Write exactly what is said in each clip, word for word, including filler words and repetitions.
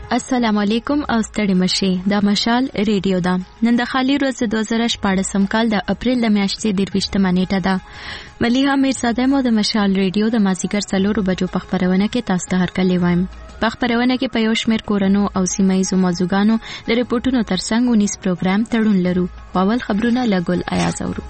السلام علیکم او ستړي مشي د مشال ریډیو دا نن د خالی ورځ دوه زره شپږ کال د اپریل د میاشتې درویشتمه نیټه ده مليها میرزاده مو د مشال ریډیو د مازیګر څلورو بجو په خبرونه کې تاسو ته هرکلی وایم. په خبرونه کې په یو شمېر کورونو او سیمایي موضوعګانو د ریپورتونو ترڅنګ ونیس پروګرام تړون لرو. اول خبرونه لګول ایاز اورو.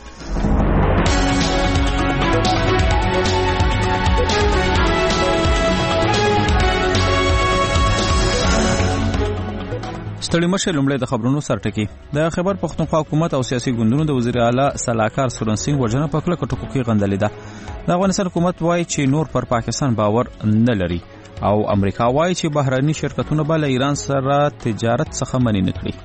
ستړي مشه لومړی د خبرونو سرټکی. د خیبر پښتونخوا حکومت او سیاسي ګوندونو د وزیر اعلی سلاکار سورن سنگ وژنه په کلکه ټکو کې غندلې ده. د افغانستان حکومت وایي چې نور پر پاکستان باور نه لري او امریکا وایي چې بهراني شرکتونه به له ایران سره تجارت څخه منع نه کړي.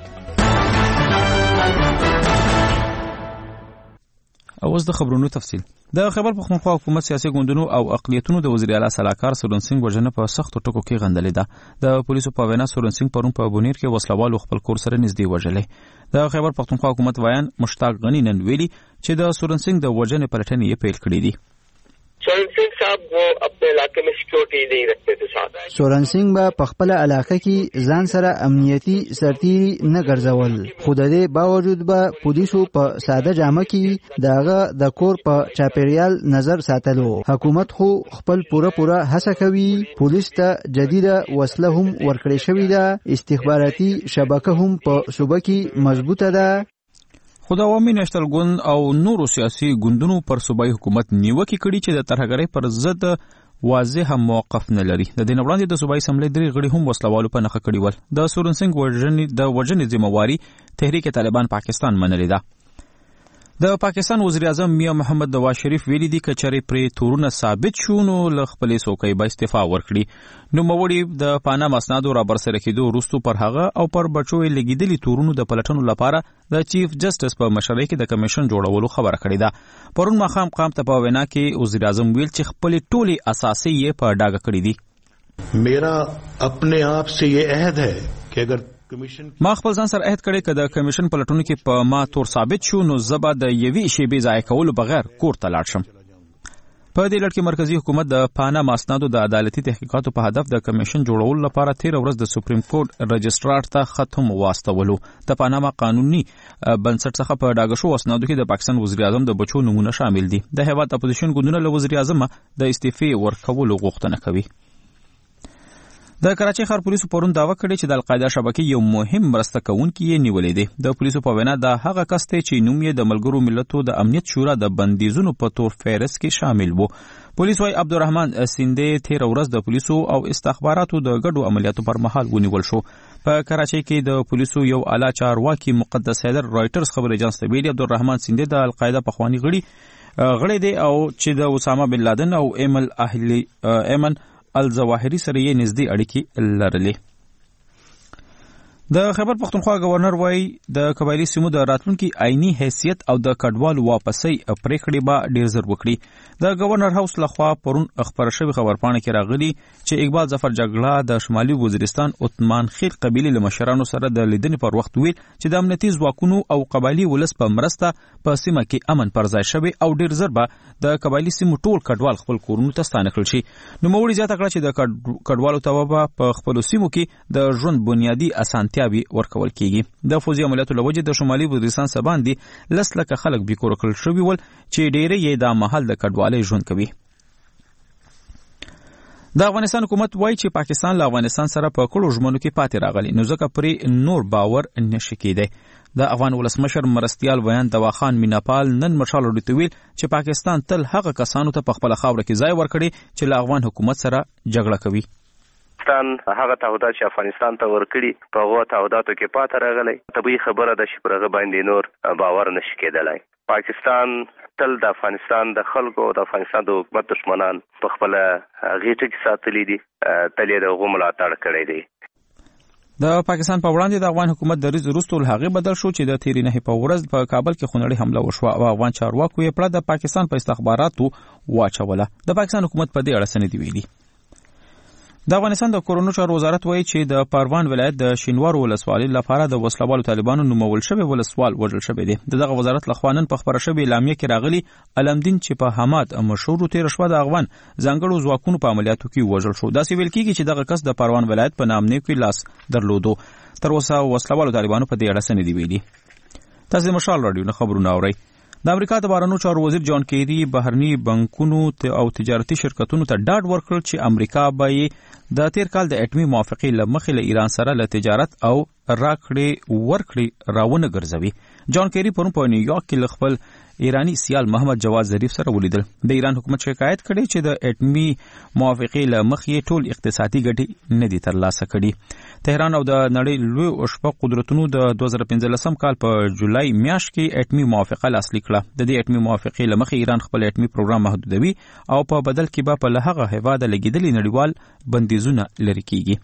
اوس د خبرونو تفصیل. د خیبر پښتونخوا حکومت سیاسي ګوندونو او اقلیتونو د وزیر اعلی سلاکار سورن سنگ وژنه په سختو ټکو کې غندلې ده. د پولیسو په وینا سورن سنگ پرون په بونیر کې وسلوالو خپل کور سره نږدې وژلې. د خیبر پښتونخوا حکومت ویان مشتاق غنی نن ویلي چې د سورن سنگ د وژنې پلټنې یې پیل کړې دي. سورن سنگ صاحب وہ اپنے علاقے میں سیکورٹی نہیں رکھتے تھے ساتھ. سورن سنگ با پخپل علاقه کې ځان سره امنیتی سرتیری نه ګرځول. خو د دې باوجود به پولیسو په ساده جامه کې داغه د کور په چاپیریال نظر ساتلو. حکومت خو خپل پوره پوره هڅه کوي. پولیس ته جديده وسله هم ورکړې شوې ده. استخباراتي شبکه هم په صوبه کې مضبوطه ده. خو د عوامي نېشنل ګوند او نورو سیاسي ګوندونو پر صوبایي حکومت نیوکې کړي چې د ترهګرۍ پر ضد واضح موقف نه لري. د دې نه وړاندې د صوبایي اسمبلۍ درې غړي هم وسلوالو په نښه کړي ول. د سورن سنگ وژنې د وژنې ذمہواري تحریک طالبان پاکستان منلې ده. د پاکستان وزیر اعظم میاں محمد نواز شریف ویلي دي چې چېرې پرې تورونه ثابت شو نو له خپلې څوکۍ به استعفا ورکړي. نوموړي د پاناما اسنادو را برسره کېدو وروسته پر هغه او پر بچو یې لګېدلي تورونو د پلټنو لپاره د چیف جسټس په مشرۍ کې د کمیشن جوړولو خبره کړې ده. پرون ماښام قام ته په وینا کې وزیر اعظم ویل چې خپلې ټولې اساسي یې په ډاګه کړې دي. میرا اپنے آپ سے یہ عہد ہے کہ اگر ما خپل ځان سره عهد کړی چې د کمیشن پلټونو کې په ما تور ثابت شو نو زبا د یوې شیبې ضایع کولو بغیر کور ته لاړ شم. په دې لړ کې مرکزی حکومت د پاناما اسنادو د عدالتي تحقیقاتو په هدف د کمیشن جوړولو لپاره تیر ورځ د سپریم کورټ رجسټرار ته خط هم واستولو. د پاناما قانوني بنسټ څخه په ډاګه شو اسنادو کې د پاکستان وزیر اعظم د بچو نمونه شامل دي. د هیواد اپوزیشن ګوندونه له وزیر اعظم د استعفې ورکولو غوښتنه کوي. د کراچۍ ښار پولیسو پرون دعوه کړې چې د القاعده شبکې یو مهم مرسته کوونکی یې نیولې دی. د پولیسو په وینا دا هغه کس دی چې نوم یې د ملګرو ملتونو د امنیت شورا د بندیزونو په تور فهرست کې شامل و. پولیس وايي عبدالرحمن سیندې تیر ورځ د پولیسو او استخباراتو د ګډو عملیاتو پر مهال ونیول شو. په کراچۍ کې د پولیسو یو اعلی چارواکي مقدس حیدر رائټرز خبري اژانس ته ویلي عبدالرحمن سیندې د القاعده پخوانی غړي غړي دی او چې د اسامه بن لادن او ایمل اهلی ایمن الظواهری سره یې نږدې اړیکې لرلې. د خیبر پښتونخوا گورنر وایي د قبایلی سیمو د راتلونکي آئینی حیثیت او د کډوال واپسۍ پریکړې به ډیر زر وکړي. د گورنر هاوس لخوا پرون خبر شوی خبرپاڼه کې راغلي چې اقبال ظفر جګړه د شمالي وزیرستان عثمان خیل قبیلې له مشرانو سره د لیدنې پر وخت ویل چې د امنیتي ځواکونو او قبایلی ولس په مرسته په سیمه کې امن پر ځای شوی او ډیر زر به د قبایلی سیمو ټول کډوال خپل کورونو ته ستانه کړل شي. نوموړي زیاته کړه چې د کډوالو ته به په خپل سیمو کې د ژوند بنیادی اسانتیاوي ورکول کیږي. د فوزي عملیاتو لوجه د شمالي وزیرستان سباندې لس لکه خلک بیکور کړل شوي ول چې ډېری یې د محل د کډوالۍ ژوند کوي. د افغانستان حکومت وایي چې پاکستان له افغانستان سره په کړو ژمنو کې پاتې راغلی نو ځکه پرې نور باور نشي کېدی. د افغان ولسمشر مرستیال ویان دواخان میناپال نن مشال وړي ویل چې پاکستان تل هغه کسانو ته په خپل خاوره کې ځای ورکړي چې له افغان حکومت سره جګړه کوي. پاکستان هغه تعهدات چې افغانستان ته ورکړي په هغو تعهداتو کې پاتې راغلی. طبیعي خبره ده چې پر هغه باندې نور باور نشي کېدلی. پاکستان تل د افغانستان د خلکو او د افغانستان د حکومت دشمنان په خپله غېټه کې ساتلي دي. تل یې د هغو ملاتړ کړی دی. د پاکستان په وړاندې د افغان حکومت دریځ وروسته له هغې بدل شو چې د تېرې نهې په ورځ په کابل کې خونړۍ حمله وشوه او افغان چارواکو یې پړه د پاکستان په استخباراتو واچوله. د پاکستان حکومت په دې اړه څه نه دي ویلي. د افغانستان د کورونو چارو وزارت وایي چې د پروان ولایت د شینوارو ولسوالۍ لپاره د وسلوالو طالبانو نومول شوی ولسوال وژل شوی دی. دغه وزارت لخوا نن په خبره شوې اعلامیه کې راغلي علمدین چې په حماد مشهور تیر شوه د افغان ځانګړو ځواکونو په عملیاتو کې وژل شو. داسې ویل کېږي چې دغه کس د پروان ولایت په نامنې کې لاس درلودو. تر اوسه وسلوالو طالبانو په دې اړه څه نه دي ویلي. تاسو د مشال راډیو نه خبرونه اورئ. د امریکا د بهرنیو چارو وزیر جان کیری بهرني بانکونو او تجارتي شرکتونو ته ډاډ ورکړ چې امریکا به د تیر کال د اټومي موافقې له مخې له ایران سره له تجارت او راکړې ورکړې راونه ګرځوي. جان کیری پرون په نیویارک کې له خپل ایرانی سیال محمد جواد ظریف سره ولیدل. د ایران حکومت شکایت کړي چې د اټومي موافقې له مخې ټول اقتصادي ګټې نه دي ترلاسه کړي. تهران او د نړۍ لوی او شپږ قدرتونو د دوه زره پنځلسم کال په جولای میاشت کې اټومي موافقه لاسلیک کړه. د دې اټومي موافقې له مخې ایران خپل اټومي پروګرام محدودوي او په بدل کې به په لهغه هیواده لګیدلي نړیوال بندیزونه لري کیږي.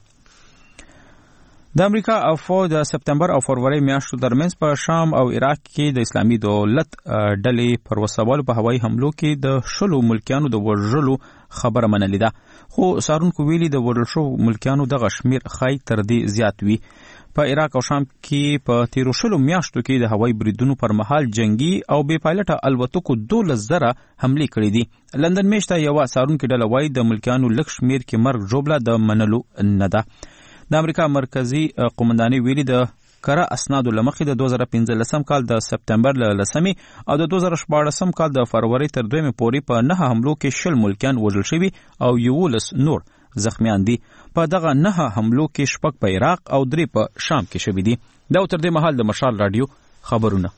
د امریکا افواج د سپتمبر او فروری میاشتو ترمنځ په شام او عراق کې د اسلامي دولت ډلې پر وسوالو په هوایي حملو کې د شلو ملکیانو د وژلو خبره منلې ده. خو څارونکو ویلي د وژل شوو ملکیانو دغه شمیر ښایي تر دې زیات وي. په عراق او شام کې په تیرو شلو میاشتو کې د هوایي بریدونو پر مهال جنگي او بې پایلټه الوتکو دولس زره حملې کړې دي. لندن میشته یوه څارونکې ډله وایي د ملکیانو لږ شمیر کې مرګ ژوبله د منلو نه ده. د امریکا مرکزی قومندانۍ ویلي د کره اسنادو له مخې د دوه زره پنځلسم کال د سپتمبر له لسمې او د دوه زره شپاړسم کال د فروری تر دویمې پورې په نهه حملو کې شل ملکیان وژل شوي او یولس نور زخمیان دي. په دغه نهه حملو کې شپږ په عراق او درې په شام کې شوي دي. دا تر دې مهال د مشال راډیو خبرونه.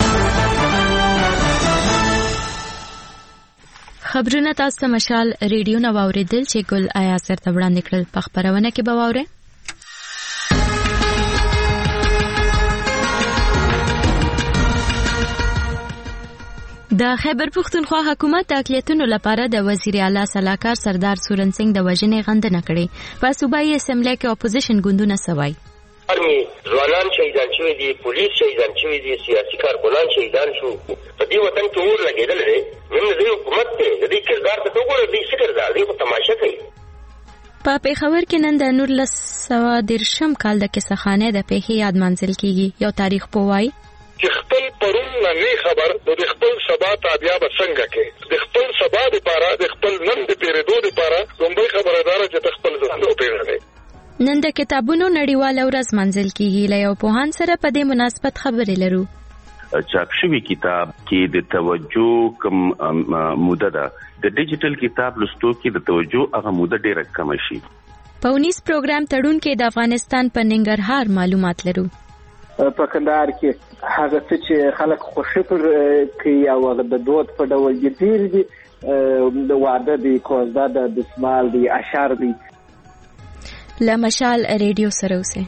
خبرونه تاسو ته مشال ریډیو نو اوریدل چې ګل آیا سره وړاندې کړل. په خبرونه کې به واورئ د خیبر پختونخوا حکومت د اقلیتونو لپاره د وزیر اعلی سلاکار سردار سورن سنگ د وژنې غندنه کړې. په صوبایي اسمبلی کې اپوزیشن ګوندونه سوای ارمي ځوانان شهیدان شوي دي، پولیس شهیدان شوي دي، سیاسي کارکونان شهیدان شو. په دې وطن کې اور لګېدل دی. نن د حکومت ته د دې کردار ته وګوره، دې څه کردار دی په تماشا کوي. په پیښور کې نن د نولس سوه دېرشم کال د کیسهخانې د پیښې یاد منځل کیږي. یو تاریخ پوهاوی چې خپل پرون نه خبر د خپل سبا تابعیا به څنګه کې د خپل سبا لپاره د خپل نن د پیریدو لپاره کومه خبردار چې خپل ځان ته پیژني. نن د کتابونو نړیواله ورځ منځل کیږي. له یو پوهان سره په دې مناسبت خبرې لرو. چاپ شوی کتاب کې د توجه کم موده ده. د ډیجیټل کتاب لوستو کې د توجه هغه موده ډیره کم شي. په ونیس پروګرام تړون کې د افغانستان په ننګرهار معلومات لرو. په کندهار کې هغه څه چې خلک خوشي پر کوي او د دود په ډول ډیر دي، د واده دی، کوزده د دسمال دی، اشعار دی. له مشال ریډیو سره اوسئ.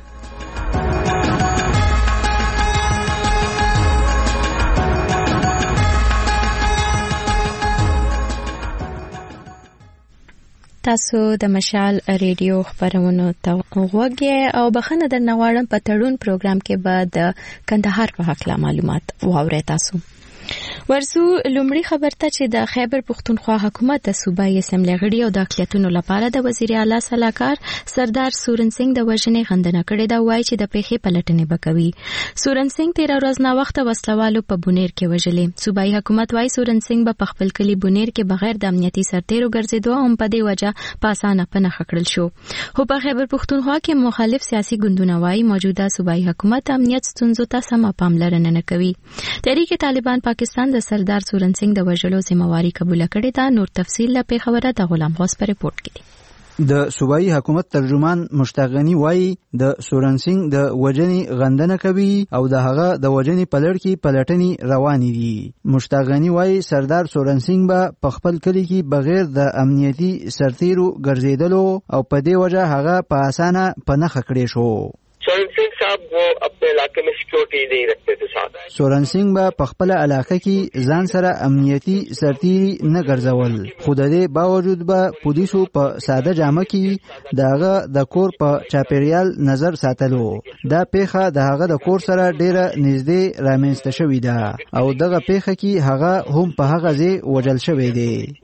تاسو د مشال ریډیو خبرونو ته غوږی او بخنه در نواړم. په تړون پروګرام کې به د کندهار په حق معلومات واورئ. تاسو ورسو لومړی خبر ته چې د خیبر پختونخوا حکومت د صوبایي اسمبلی غړي او د اقلیتونو لپاره د وزیر اعلی سلاکار سردار سورن سنگ د وژنې غندنه کړې ده. وایي چې د پیښې پلټنې وکوي. سورن سنگ تیر ورځ نا وخت وسلوالو په بونیر کې وژلې. صوبایي حکومت وایي سورن سنگ په خپل کلی بونیر کې بغیر د امنیتي سرتیرو ګرځېدو هم په دې وجه په اسانه پناه کړل شو. خو په خیبر پختونخوا کې مخالف سیاسي ګوندونه وایي موجوده صوبایي حکومت امنیت ستونزو ته سمه پاملرنه نه کوي. تحریک طالبان پاکستان د سردار سورن سنگ د وژلو ذمہواری قبول کړې ده. نور تفصیل له پیښوره د غلام غوث په ریپورت کې دی. د صوبایي حکومت ترجمان مشتاق غنی وایي د سورن سنگ د وژنې غندنه کوي او د هغه د وژنې په لړ کې پلټنې روانې دي. مشتاق غنی وایي سردار سورن سنگ به په خپل کلی کې بغیر د امنیتي سرتیرو ګرځېدلو او په دې وجه هغه په اسانه پناه کړی شو. سورن سنگ صاحب وہ اپنے علاقے میں سیکورٹی نہیں رکھتے تھے ساتھ. سورن سنگ به په خپل علاقه کې ځان سره امنیتي سرتیري نه ګرځول. خو د دې باوجود به پولیسو په ساده جامه کې دغه د کور په چاپیریال نظر ساتلو. دا پیښه د هغه د کور سره ډیره نږدې رامنځته شوې ده او دغه پیښه کې هغه هم په هغه ځای وژل شوی دی.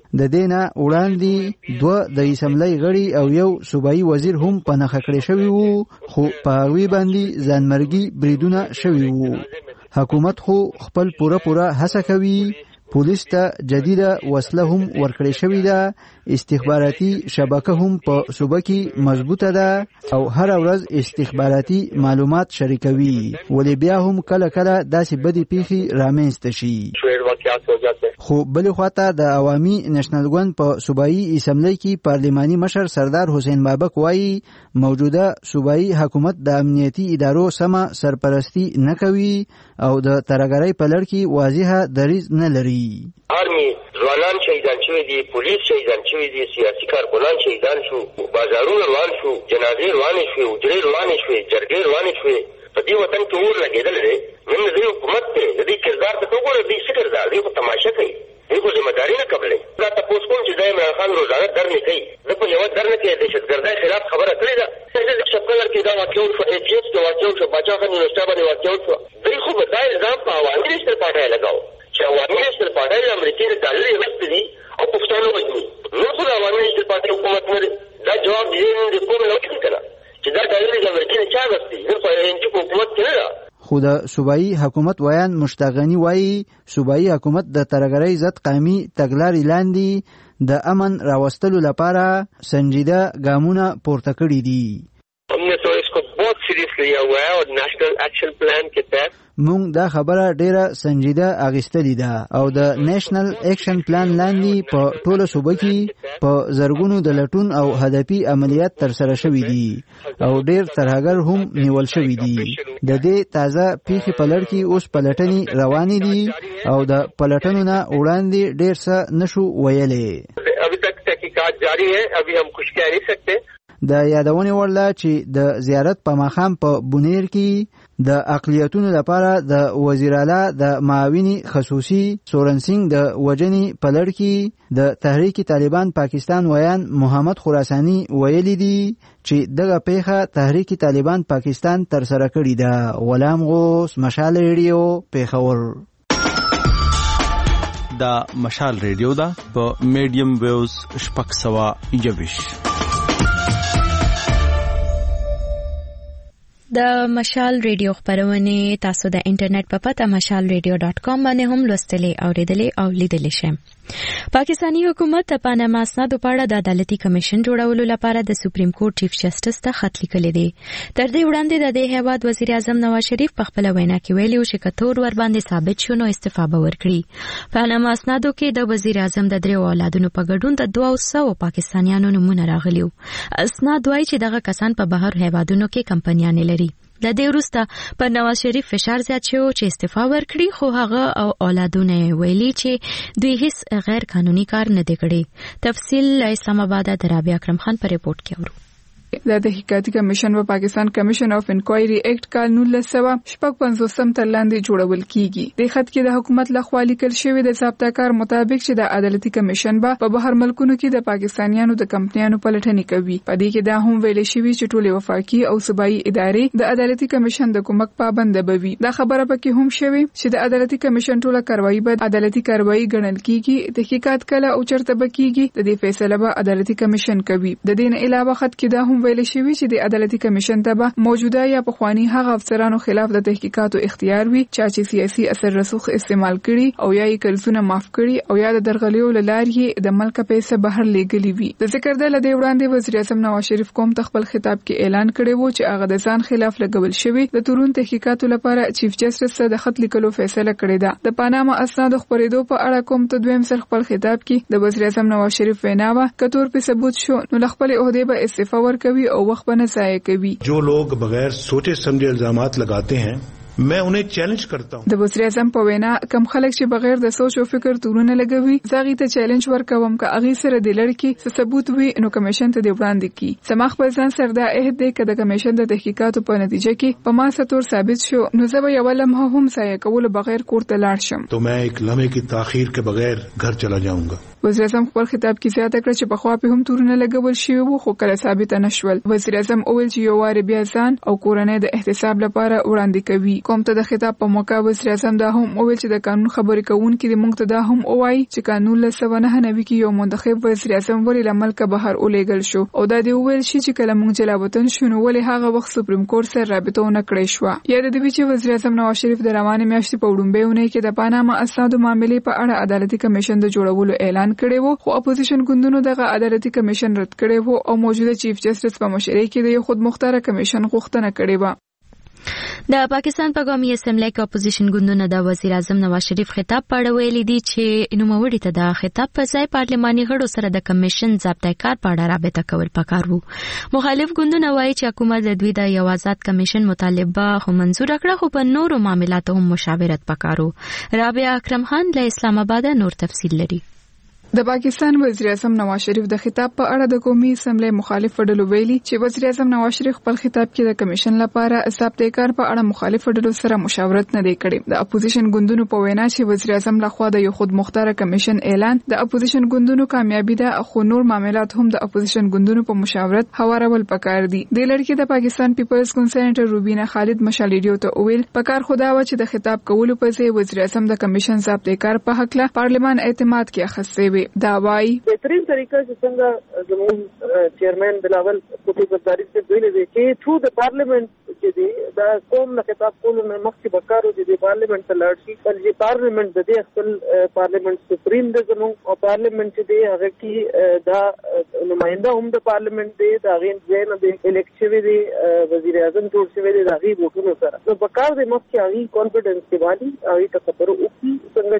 د دینه وړاندې دوه د اسمبلی غړي او یو صوبایي وزیر هم په نخښه کړی شوی وو، خو په هغوی باندې ځانمرګي بریدونه شوي وو. حکومت خو خپل پوره پوره هڅه کوي، پولیس ته جدیده وسله هم ورکړې شوې ده، استخباراتي شبکه هم په صوبه کې مضبوطه ده او هر ورځ استخباراتي معلومات شریکوي، ولې بیا هم کله کله داسې بدې پیښې رامنځته شي. خو بلې خواته د عوامي نېشنل ګوند په صوبایي اسمبلی کې پارلماني مشر سردار حسین بابک وایي موجوده صوبایي حکومت د امنیتي ادارو سمه سرپرستی نه کوي او د ترهګرۍ په لړ کې واضحه دریځ نه لري. آرمی ځوانان شهیدان شوي دي، پولیس شهیدان شوي دي، سیاسي کارکنان شهیدان شو، بازارونه روان شو، جنازې روانې شوې، حجرې روانې شوې، جرګې روانې شوې. په دې وطن کې اور لګېدلی دی. نن د دې حکومت دی، د دې کردار ته ته وګوره، دوی څه کردار دی؟ خو تماشه کوي، دوی خو ذمهداري نه قبلوي. دا تپوس کوم چې دا عمران خان روزانه درنې کوي، ده په یوه درنه کې د دهشتګردۍ خلاف خبره کړې ده. شپکلر کې دا واقع وشوه، اے پي ایس کې واقع وشوه، باچا خان یونیورسټۍ باندې واقع وشوه. دوی خو به دا الزام په عوامي نېشنل پارټۍ لګاو چې عوامي نېشنل پارټۍ د امریکې د ډالرې اخیستې دي او پښتانه وژني. نور خو د عوامي نېشنل پارټۍ حکومت نه دی. دا جواب دې د کوم نه وکړي که نه چې دا ډالرې د امریکې نه چا اخیستې؟ نن خو ان جي په حکومت کې نه ده. خو د صوبایي حکومت ویان مشتاق غني وایي صوبایي حکومت د ترهګرۍ ضد قومي تګلارې لاندې د امن راوستلو لپاره سنجیده ګامونه پورته کړي دي. مونږ دا خبره ډیره سنجیده اخیستلې ده او د نېشنل اکشن پلان لاندې په ټوله صوبه کې په زرګونو د لټون او هدفي عملیات ترسره شوي دي او ډیر ترهګر هم نیول شوي دي. د دې تازه پیښې په لړ کې اوس پلټنې روانې دي او د پلټنو نه وړاندې ډیر څه نشو ویلې. ابھی تک تحقیقات جاری ہے، ابھی ہم کچھ کہہ نہیں سکتے. د یادونې وړ ده چې د زیارت په ماښام په بونیر کې د اقلیتونو لپاره د وزیر اعلی د معاوني خصوصي سورن سنگ د وجنې په لړ کې د تحریک طالبان پاکستان ویان محمد خراساني ویلي دي چې دغه پیښه تحریک طالبان پاکستان ترسره کړې ده. غلام غوث، مشال ریډیو، پیښور. دا مشال ریډیو ده په میډیم ویوز شپږ سوه یوویشت. د مشال ریډیو خبرونه تاسو د انټرنیټ په پته مشال ریډیو ډاټ کام باندې هم لوستلې او لیدلې او لیدلې شئ. پاکستانی حکومت د پاناما اسنادو په اړه د عدالتي کمیشن جوړولو لپاره د سپریم کورټ چیف جسټس ته خط لیکلی دی. تر دې وړاندې د دې هیواد وزیر اعظم نواز شریف په خپل وینا کې ویلي و چې کتور ور باندې ثابت شو نو استعفا به ورکړي. پاناما اسنادو کې د وزیر اعظم د درې اولادونو په ګډون د دوه سوه پاکستانیانو نومونه راغلي وو. اسناد وایي چې دغه کسان په بهر هیوادونو کې کمپنیانې لري. د دې وروسته پر نواز شریف فشار زیات شو چې استعفا ورکړي، خو هغه او اولادونه ویلي چې دوی هیڅ غیر قانوني کار نه دی کړی. تفصیل اسلام آباد د رابعه اکرم خان په ریپورت کې اورو. د تحقیقاتي کمیشن په پاکستان کمیشن اف انکوایری ایکټ کال نولس سوه شپږ پنځوسم تر لاندې جوړول کیږي. د خط کې د حکومت لخوا لیکل شوی د ضابطه کار مطابق چې د عدالتي کمیشن به په بهر ملکونو کې د پاکستانیانو د کمپنیانو پلټنې کوي. په دې کې دا هم ویل شوی چې ټولې وفاقي او صوبایي ادارې د عدالتي کمیشن د کومک پابند بوي. دا خبره پکې هم شوی چې د عدالتي کمیشن ټوله کاروایی به عدالتي کاروایی ګڼل کیږي. تحقیقات کله او چرته بکیږي د دې فیصله به عدالتي کمیشن کوي. د دې نه علاوه خط کې دا هم ویل شوی چې د عدالتي کمیشن ته به موجوده یا پخوانی هغه افسرانو خلاف د تحقیقاتو اختیار وي چې سیاسي اثر رسوخ استعمال کړي او یا یې قرضونه معاف کړي او یا د درغلیو لارې د ملک پیسې بهر لېږلي وي. د ذکر د لدې وړاندې وزیر اعظم نواز شریف کوم خپل خطاب کې اعلان کړی و چې هغه د ځان خلاف لګول شوی د تورون تحقیقاتو لپاره چیف جسټس ته د خط لیکلو فیصله کړې ده. د پاناما اسنادو خبرېدو په اړه کوم تدویم سر خپل خطاب کې د وزیر اعظم نواز شریف ویناوه کتور په ثبوت شو نو خپل عہدے به استعفا ورکوي او وخت به نه ضایع کوي. جو لوگ بغیر سوچے سمجھے الزامات لگاتے ہیں میں انہیں چیلنج کرتا ہوں. د وزیر اعظم په وینا کم خلک چې بغیر د سوچ او فکر تورونه لګوي زاغي ته چیلنج ورکوم که اغي سره د لړکی څه ثبوت وي نو کمیشن ته دی وړاندې کی. سماخ په ځان سره د عہد دی کده کمیشن د تحقیقاتو په نتیجه کې په ما ستور ثابت شو نو زه به یو لمحه هم ضایع کول بغیر کور ته لاړ شم. تو میں ایک لمحے کی تاخیر کے بغیر گھر چلا جاؤں گا. وزیر اعظم خپل خطاب کې زیاته کړه چې په خوا په هم تورونه لګول شوی وو خو کله ثابت نه شول. وزیر اعظم وویل چې یو واره بیا ځان او کورنۍ د احتساب لپاره وړاندې کوي. کوم ته د خطاب په موقع وزیر اعظم دا هم وویل چې د قانون خبرې کوونکي د موږ ته دا هم وایي چې قانون له سوه نهه نوي کې یو منتخب وزیر اعظم ولې له ملکه بهر ولېږل شو او دا دی وویل شي چې کله موږ جلا وطن شو نو ولې هغه وخت سپریم کورټ سره رابطه ونه کړې شوه. یاد دې چې وزیر اعظم نواز شریف د روانې میاشتې په وړومبۍ اونۍ کې د پاناما اسنادو معاملې په اړه عدالتي کمیشن د جوړولو اعلان کړی وو خو اپوزیشن ګوندونو دغه عدالتي کمیشن رد کړی وو او موجوده چیف جسټس په مشرۍ کې د یو خود مختار کمیشن غوښتنه کړې و. د پاکستان په قومي اسمبلی کې اپوزیشن ګوندونه د وزیر اعظم نواز شریف خطاب په اړه ویلي دي چې نوموړي ته د خطاب په ځای پارلماني غړو سره د کمیشن ضابطه کار په اړه رابطه کول پکار وو. مخالف ګوندونه وایي چې حکومت د دوی د یو آزاد کمیشن مطالبه خو منزور کړه خو په نورو معاملاتو هم مشاورت پکارو. رابعه اکرم خان له اسلام آباد نور تفصیل لري. د پاکستان وزیر اعظم نواز شریف د خطاب په اړه د قومي اسمبلی مخالف ډلو ویلي چې وزیر اعظم نواز شریف خپل خطاب کې د کمیشن لپاره ضابطه کار په اړه مخالف ډلو سره مشاورت نه دی کړی. د اپوزیشن ګوندونو په وینا چې وزیر اعظم لخوا د یو خود مختار کمیشن اعلان د اپوزیشن ګوندونو کامیابی ده خو نور معاملات هم د اپوزیشن ګوندونو په مشاورت هوارول پکار دي. د لړ د پاکستان پیپلز ګوند سېنیټر روبینا خالد مشال ریډیو ته ویل پکار خدا و چې د خطاب کولو په ځای وزیر اعظم د کمیشن ضابطه کار په حق له پارلمان اعتماد کې اخستې وي. دا وایي بهترین طریقه چې څنګه زموږ چیرمن بلاول کوټي برداري ته ویل دي چې ثرو د پارلیمنت چې دی دا قوم نه خطاب کولو نه مخکې بکارو چې پارلیمنت ته لاړ شي پر چې پارلیمنت د دې خپل پارلیمنت سپریم د زموږ او پارلیمنت چې دی هغه کې دا نماینده هم د پارلیمنت دی دا غین ځای نه دی الیکشن دی وزیر اعظم ټول شوی دی دا غي وټونو سره نو بکار د مخکې هغه کانفیډنس کې باندې هغه ته خبرو وکړي څنګه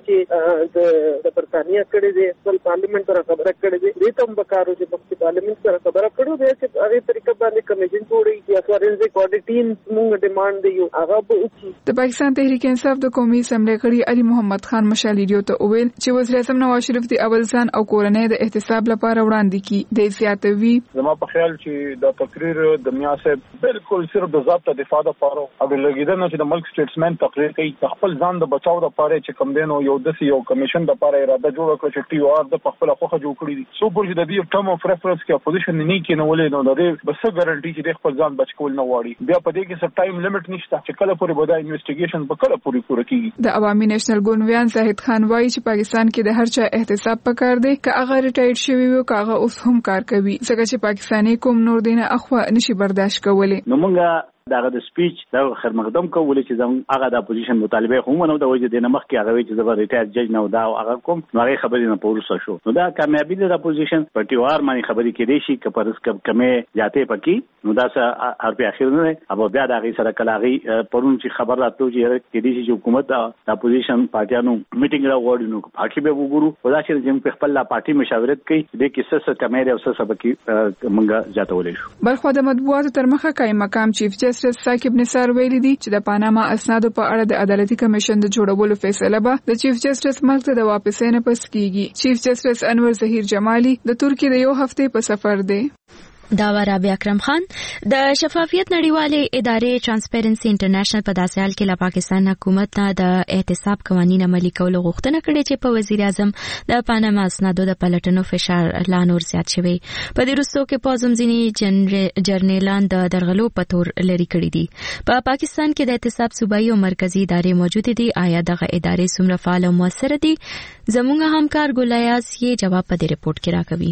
چې د برتانیا کړي دی خپل پارلیمنت سره خبره کړې دي دې تم بکارو چې په پارلیمنت سره خبره کړو دې چې هغه طریقه باندې کمیشن جوړي یا فورنزیک اډیټ ټیم موږ ډیماند دی هغه به وکړي. د پاکستان تحریک انصاف د قومي اسمبلی غړي علي محمد خان مشال ریډیو ته ویل چې وزیر اعظم نواز شریف د اول ځان او کورنۍ د احتساب لپاره وړاندې کی د زیاتوي. زما په خیال چې دا تقریر د میا صاحب بالکل صرف د ضابطه دفاع لپاره او لګیدنه چې د ملک سټیټسمن تقریر کوي خپل ځان د بچاو لپاره چې کم دینو یو د یو کمیشن لپاره اراده جوړ کړ چې ټي او ار د خپل خوخه جوړ کړی دي سو پر د دې ټرم اف ریفرنس کې اپوزیشن نه کې نو ولې نو د دې بس ګارانټي چې د خپل ځان بچ کول نه واړي بیا په دې کې څه ټایم لیمټ نشته چې کله پورې بدا انویسټیګیشن په کله پورې پوره کیږي. د عوامي نېشنل ګوند ویان زاهد خان وایي چې پاکستان کې د هر چا احتساب پکار دی که هغه ریټایرډ شوی وي او که هغه اوس هم کار کوي ځکه چې پاکستاني کوم نور دینه اخوا نشي برداشت کولی. نو مونږه داغه د سپیچ دا خیر مقدم کول چې زموږ هغه د اپوزیشن مطالبه هم نو د وجه د نمخ کې هغه چې زبر ریټایر جج نه دا هغه کوم نو هغه خبرې نه پورسه شو نو دا کامیابی د اپوزیشن پټیوار باندې خبرې کې دي شي که پرس کم کمې جاته پکې نو دا څه هر په اخر نه ابو بیا دا غي سره کلاغي پرون چې خبر راتلو چې کې دي چې حکومت د اپوزیشن پارټیانو میټینګ را وړي نو پارټي به وګورو خدا چې جن په خپل لا پارټي مشاورت کوي د کیسه څه کمې او څه سبقي منګه جاته ولې شو. بل خو د مطبوعاتو تر مخه قائم مقام چیف جسټس ثاقب سر ویلي دي چې د پاناما اسنادو په اړه د عدالتي کمیشن د جوړولو فیصله به د چیف جسټس ملک ته د واپسې نه پس کیږي. چیف جسټس انور ظهیر جمالي د ترکیې د یو هفته په سفر دی. دا رابعه اکرم خان د شفافیت نړیوالې ادارې ترانسپیرنسي انټرنیشنل په داسې حال کې له پاکستان حکومت نه د احتساب قوانین عملي کولو غوښتنه کړې چې په وزیر اعظم د پاناما اسنادو د پلټنو فشار لا نور زیات شوی. په دې وروستو کې په ځمځني جرنیلان د درغلو په تور لري کړی دي. په پا پاکستان کې د احتساب صوبایي او مرکزی ادارې موجود دي. آیا دغه ادارې څومره فعال او موثر دي؟ زموږ همکار ګولیاز یې جواب په دې رپورت کې راکوي.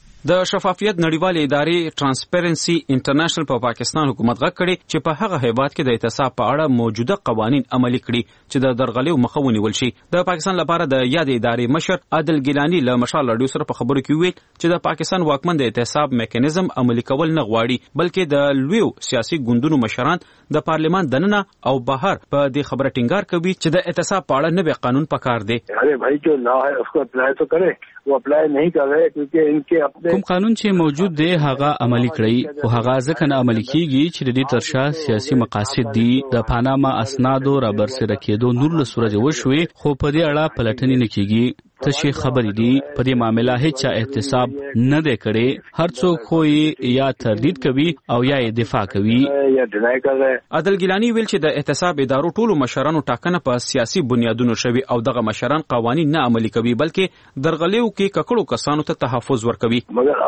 د شفافیت نړیوالې ادارې ترانسپیرنسي انټرنیشنل په پاکستان حکومت غږ کړي چې په هغه هیواد کې د احتساب په اړه موجوده قوانین عملي کړي چې د درغلۍ مخه ونیول شي. د پاکستان لپاره د یاد ادارې مشر عادل ګیلانی له مشال رادیو سره په خبرو کې ویل چې د پاکستان واکمن د احتساب میکانیزم عملي کول نه غواړي بلکې د لویو سیاسي ګوندونو مشران د پارلیمان دننه او بهر په دې خبره ټینګار کوي چې د احتساب په اړه نوی قانون پکار دی. ارے بھائی جو لا ہے اس کو اپلائی تو کرے وہ اپلائی نہیں کر رہے کیونکہ ان کے اپنے کوم قانون چې موجود دی هغه عملي کړی او هغه ځکه نه عملي کیږي چې د دې ترشا سیاسي مقاصد دي. د پاناما اسنادو را برسره کېدو نور له سورج وشوي خو په دې اړه پلټنې نه کیږي. تشي خبرې دي. په دې معاملې هیڅ احتساب نه دی کړی. هر څوک خو یا تردید کوي او یا دفاع کوي. عادل ګیلانی ویل چې د احتساب ادارو ټولو مشرانو ټاکنه په سیاسي بنیادونو شوی او دغه مشران قوانین نه عملي کوي بلکې درغلیو کې ککړو کسانو ته تحفظ ورکوي.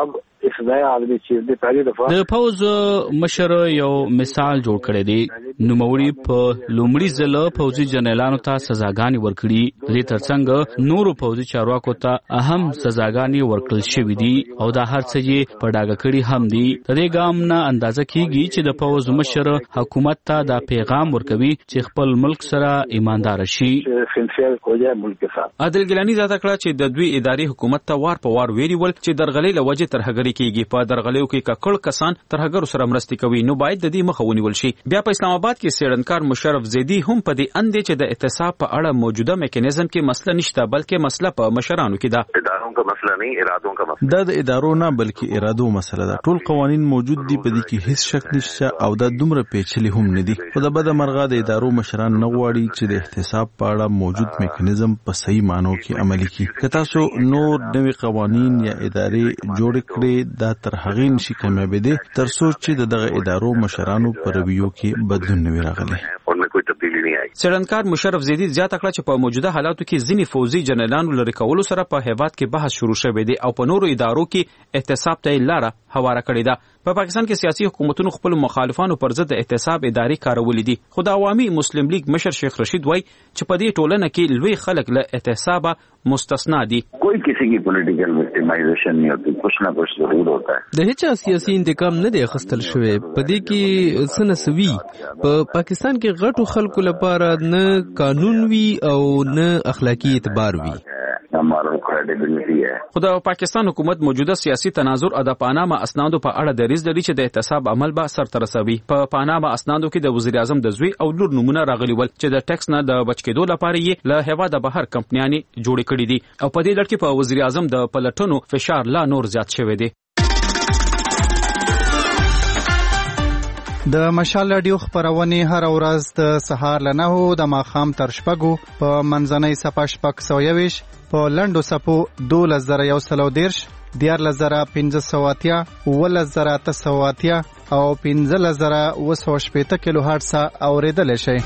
د پوز مشر یو مثال جوړ کړی دی. نوموړي په لومړي ځل پوځي جنرالانو ته سزاګانې ورکړي. د دې ترڅنګ نورو پوځي چارواکو ته اهم سزاګانې ورکړل شوې دي او دا هر څه یې په ډاګه کړي هم دي. د دې ګام نه اندازه کیږي چې د پوز مشر حکومت ته دا پیغام ورکوي چې خپل ملک سره ایماندار شي. عادل ګیلانی زیاته کړه چې د دوی اداري حکومت ته وار په وار ویلي ول چې درغلي له وجې ترهګري کیږي. په درغلیو کې ککړ کسان ترهګرو سره مرستې کوي نو باید د دې مخه ونیول شي. بیا په اسلام آباد کې سیړنکار مشرف زیدی هم په دې اند چې د احتساب په اړه موجوده میکانیزم کې مسله نشته بلکې مسله په مشرانو کې ده. ادارو کا مسله نه ارادو کا مسله. دا د ادارو نه بلکې ارادو مسله ده. ټول قوانين موجود دي په دې کې هیڅ شک نشته او دا دومره پیچلي هم نه دي. خو د بد مرغه د ادارو مشران نه غواړي چې د احتساب په اړه موجود میکانیزم په صحیح معنی کې عملي کړي. که تاسو نور نوي قوانين یا ادارې جوړ کړئ دا تر هغه نشي کامیاب دي تر څو چې دغه ادارو مشرانو پر رویو کې بدلون نه راغلی. سیړنکار مشرف زیدی زیاته کړه چې په موجوده حالاتو کې ځینې فوزي جنرالانو لری کولو سره په هیواد کې بحث شروع شوی دی او په نورو ادارو کې احتساب ته لاره هواره کړې ده. په پاکستان کې سیاسي حکومتونو خپل مخالفانو پر ضد احتساب اداري کارولې دي. خو د عوامي مسلم لیگ مشر شیخ رشید وای چې په دې ټولنه کې لوی خلک له احتسابه مستثنا دي. کوئی کسی کی پولیټیکل وکټیمایزیشن نه ہوتی، کچھ نه کچھ ضرور ہوتا ہے. د هیڅ سیاسي انتقام نه دی اخیستل شوی. په دې کې څه نسوي. په پاکستان کې غټو خلکو لپاره نه قانون وی او نه اخلاقی اعتبار وی. خو د پاکستان حکومت موجوده سیاسي تناظر د پاناما اسنادو په اړه دریځ لري چې د احتساب عمل به سرته رسوي. په پاناما اسنادو کې د وزیر اعظم د زوی او لور نمونه راغلي ول چې د ټیکس نه د بچ کېدو لپاره یې له هیواده بهر کمپنیانې جوړې کړې دي او په دې لړ کې په وزیر اعظم د پلټنو فشار لا نور زیات شوی دی. د مشال رادیو خبرونه هر ورځ د سهار له نهو د ماښام تر شپږو په منځنۍ صفه شپږ سوه یویش په لنډو صفو دولس زره یو سلو دیرش دیارلس زره پنځه سوه اتیا اوولس زره اته سوه اتیا او پنځلس زره اوه سوه شپېته کیلو هرټز اورېدلی شئ.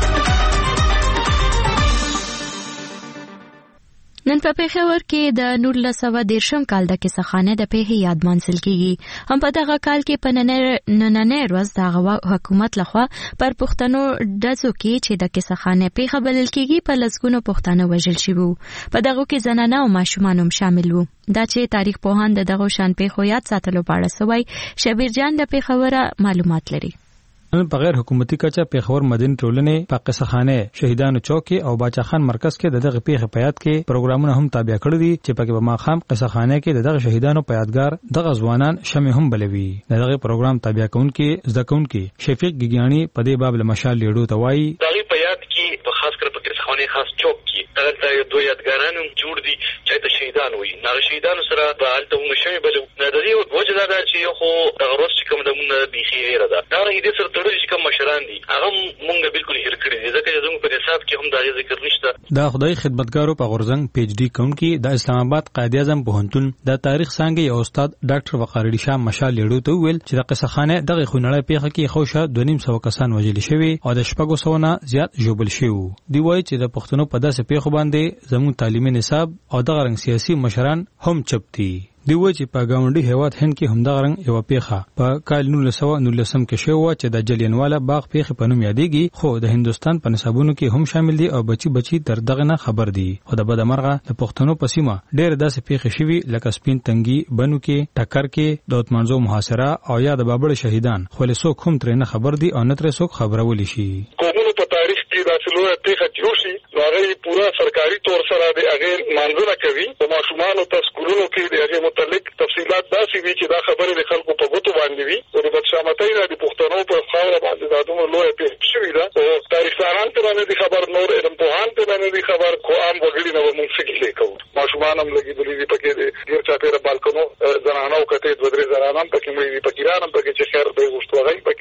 نن په پېښور کې د نولس سوه دېرشم کال د کیسهخانې د پیښې یاد مانځل کیږي. هم په دغه کال کې په نننۍ ورځ د حکومت لخوا پر پښتنو ډزو کې چې د کیسهخانې پیښه بلل کیږي په لسګونو پښتانه وژل شوي وو. په دغو کې زنانه او ماشومان هم شامل وو. دا چې تاریخ پوهان د دغو شان پیښو یاد ساتلو په اړه سوی شبیر جان د پېښوره معلومات لري. نن په غیر حکومتي کچه پېښور مدني ټولنې په قصخانه شهیدانو چوکي او باچا خان مرکز کې دغه پیښه په یاد کې پروګرامونه هم تابع کړی دي چې په کې ماخام قصخانه کې دغه شهیدانو په یادګار دغه ځوانان شمع هم بلوي. دغه پروګرام تابع کونکي ځکونکي شفیق ګیګیانی په دې باب له مشال لیډو ته وایي دغه په یاد کې په خاص کر په قصخانه خاص چوک کې دغه دوه یادګاران جوړ دي چې ته شهیدان وي. نه شهیدانو سره په حالت هم شمع بلو. نه د دې وجه دا چې خو دغه روز چې کوم دمونه بيخي غیره ده. دا دې سره تړل چې کوم مشران دي هغه مونږ بالکل هیر کړی دي ځکه چې زموږ په حساب کې هم دا ذکر نشته. دا خدای خدمتګارو په غورزنګ پی ایچ ډی کونکي د اسلام آباد قائد اعظم پوهنتون د تاریخ څنګه یو استاد ډاکټر وقار علي شاه مشال لیډو ته ویل چې د قصخانه دغه خونړی پیښه کې خوشه دوه نیم سو کسان وژل شوي او د شپږو سو نه زیات ژوبل شوي. دی وایي چې د پښتنو په داسې پیښو باندې زموږ تعلیمي نصاب او دغه رنګ سیاسي مشران هم چپتي. دی وایي چې په گاونډي هیواد هند کې هم دغه رنګ یو پیښه په کال نولس سوه نولسم کې شوی و چې د جلیانواله باغ پیښه په نوم یادېږي خو د هندستان په نصابونو کې هم شامل دي او بچي بچي تر دغه نه خبر دي. خو د بده مرغه د پښتنو په سیمه ډېر داسې پیښې شوي لکه سپین تنګي بنو کې ټکر کې د اتمانزو محاصره او یا د بابړ شهیدان خو له څوک هم ترې نه خبر دي او نه ترې څوک خبرول شي. قومونو په تاریخ کې داسې لویه پیښه جوړ شي نو هغه پوره سرکاري طور سره د هغې مانځنه کوي. د ماشومانو ته سکولونو کې د هغې متعلق تفصیلات داسې وي چې دا خبرې د خلکو په ګوتو باندې وي او د بدشامتۍ نه د پښتنو په خاوره باندې دا دومره لویه پیښه شوې ده او تاریخدانان ته باندې دي خبر، نور علم پوهان ته باندې دي خبر، خو عام وګړي نه به مونږ څه کیسې کوو. ماشومان هم لګېدلي دي پکې د ډېر چاپېره بالکنو زنانه او کتې دوه درې زنانه هم پکې مړې دي، فقیران هم پکې چې خیر دی غوښتو هغه هم پکې مړه دي.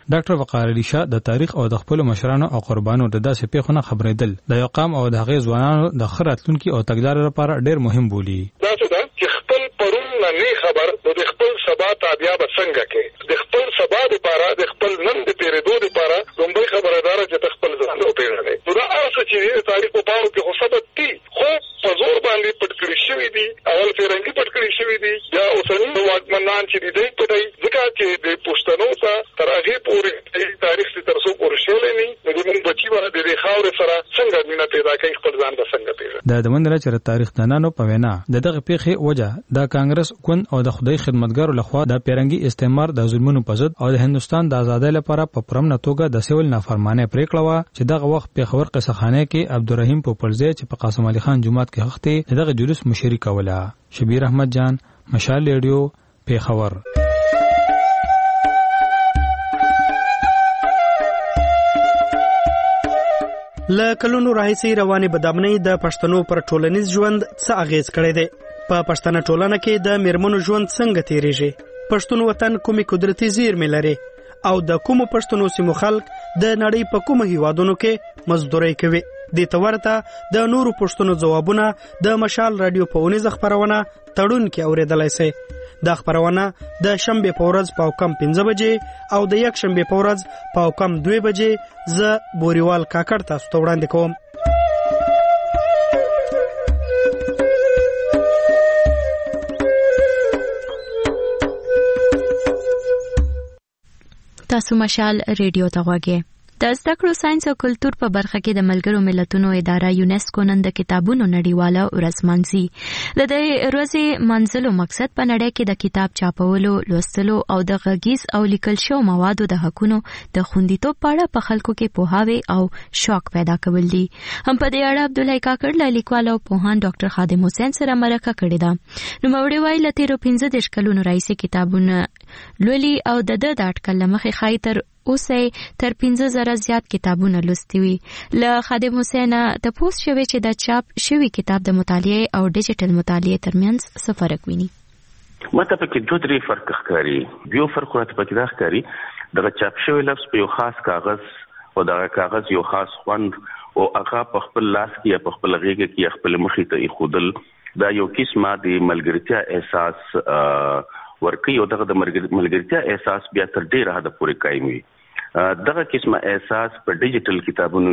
ډاکټر وقار علي شاه د تاریخ او د خپل مشرانو او قربانو د داسې پیښو نه خبرېدل د یو قام او د هغې ځوانانو د ښه راتلونکي او تګلارې لپاره ډېر مهم بولي. داسې ده چې خپل پرون نه نه خبر نو د خپل سبا تابیا به څنګه کې د خپل سبا لپاره د خپل نن د تیرېدو لپاره لومړی خبره دار چې خپل ځان وپېژنې. نو دا هر څه چې د تاریخ په پاڼو کې خو ثبت دي خو په زور باندې پټ کړي شوي دي. اول فرنګي پټ کړي شوي دي یا اوسني واکمنان چې دي پټي ځکه چې د پښتنو ته تر هغې پورې تاریخ چې تر څو پورې شولی نه نو زموږ بچي به د دې خاورې سره څنګه مینه پیدا کوي خپل ځان به څنګه پېژني. د دمندره چې تاریخ دانانو په وینا د دغه پیښې وجه د کانګرس ګوند او د خدای خدمتګارو لخوا د پیرنګي استعمار د ظلمونو په ضد او د هندستان د ازادۍ لپاره په پرمنه توګه د سیول نافرمانه پریکړه و چې دغه وخت پیښور قصخانه کې عبدالرحیم پوپلزی چې په قاسم علي خان جماعت کې خښتې دغه جلوس مشري کوله. شبیر احمد جان، مشال ریډیو، پیښور. له کلونو راهیسې روانې بدامنۍ د پښتنو پر ټولنیز ژوند څه اغیز کړی دی؟ په پښتنه ټولنه کې د میرمنو ژوند څنګه تیریږي؟ پښتون وطن کومې قدرتي زیرمې لري او د کومو پښتنو سیمو خلک د نړۍ په کومو هیوادونو کې مزدوري کوي؟ دې ته ورته د نورو پښتنو ځوابونه د مشال رادیو په اونیزه خپرونه تړون کې اورېدلی سئ. دا خپرونه د شنبې په ورځ په کم پنځه بجې او د یک شنبې په ورځ په کم دوه بجې زه بوریوال کاکړ تاسو ته وړاندې کوم. تاسو مشال ریډیو ته غواړئ. د زده کړو ساينس او کلتور په برخه کې د ملګرو ملتونو اداره یونسکو نن د کتابونو نړیواله ورځ مانځي. د دې ورځې منځلو مقصد په نړۍ کې د کتاب چاپولو، لوستلو او د غږیز او لیکل شوو موادو د حقونو د خوندیتوب په اړه په خلکو کې پوهاوی او شوق پیدا کول دي. هم په دې اړه عبدالله کاکړ له لیکوال او پوهان ډاکټر خادم حسین سره مرکه کړې ده. نوموړی وایي له تیرو پنځه دېرش کلونو راهیسې کتابونه لولي او د ده د اټکل له مخې ښایي تر اوسه تر پنځه زره زیات کتابونه لوستي وي. له خادم حسین تپوس شوی چې د چاپ شوی کتاب د مطالعې او ډیجیټل مطالعې ترمنځ څه فرق ویني. ماته پکې دوه درې فرق ښکاري. یو فرق راته پکې دا ښکاري دغه چاپ شوی لفظ په یو خاص کاغذ او دغه کاغذ یو خاص خوند او هغه په خپل لاس کې یا په خپل غېږ کې خپل مخې ته ایښودل دا یو قسمه د ملګرتیا احساس ورکوي او دغه د ملګرتیا احساس بیا تر ډېره حده پورې قایم وي. دغه قسمه احساس په ډیجیټل کتابونو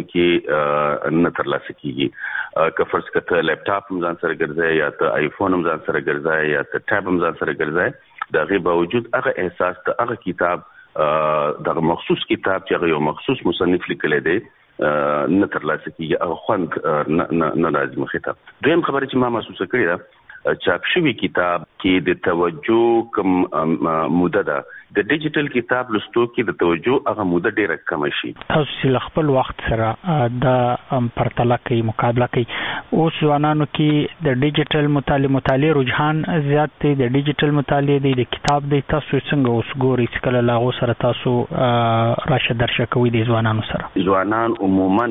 کې نه ترلاسه کیږي. که فرض کړه لیپټاپ هم ځان سره ګرځي یا ته آیفون هم ځان سره ګرځي یا ته ټاب هم ځان سره ګرځي، د هغې باوجود هغه احساس د هغه کتاب دغه مخصوص کتاب چې هغه یو مخصوص مصنف لیکلی دی نه ترلاسه کیږي، هغه خوند نه راځي مخې ته. دویم خبره چې ما محسوسه کړې ده چاپ شوی کتاب کې د توجه کم موده ده، د ډیجیټل کتاب لوستو کې د توجه هغه موده ډیره کم شي. تاسو چې خپل وخت سره د پرتله کوي مقابله کوي، اوس ځوانانو کې د ډیجیټل مطالعه مطالعه رجحان زیات دی، د ډیجیټل مطالعه دی، د کتاب دی، تاسو څنګه اوس ګورئ چې کله لاغو سره تاسو راشه درشه کوي د ځوانانو سره؟ ځوانان عموما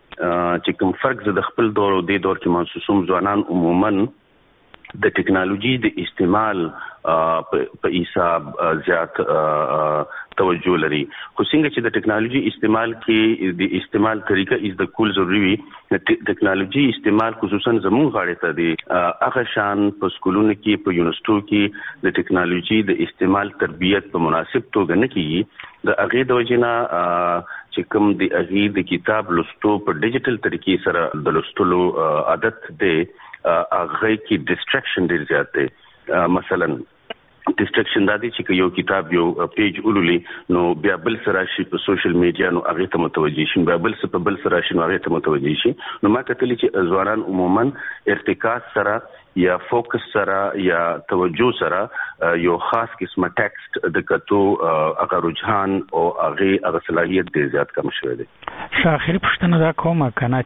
چې کوم فرق زه د خپل دور او د دور کې محسوسوم، ځوانان عموما د ټکنالوژي د استعمال په حساب زیات توجه لري. خو څنګه چې د ټکنالوژي استعمال کې د استعمال طریقه از د کول ضروري وي، د ټکنالوژي استعمال خصوصا زموږ غاړې ته دی هغه شان په سکولونو کې په یونیورسيټو کې د ټکنالوژي د استعمال تربیت په مناسب توګه نه کیږي. د هغې د وجې نه چې کوم د هغې د کتاب لوستو په ډیجیټل طریقې سره د لوستلو عادت دی هغه کې ډیسټریکشن ډیر زیات دی. مثلا ډیسټریکشن دا دی چې یو کتاب یو پیج ولولي نو بیا بل سره شي په سوشل میډیا نو هغه ته متوجي شي، بیا بل څه په بل سره شي نو هغه ته متوجي شي. نو ما کتلی چې ځوانان عموما ارتکاز سره یا فوکس سره یا توجه سره یو خاص قسمه ټیکسټ د کتو هغه رجحان او هغه هغه صلاحیت ډیر زیات کم شوی دی. شاخري پښتنه دا کومه کنه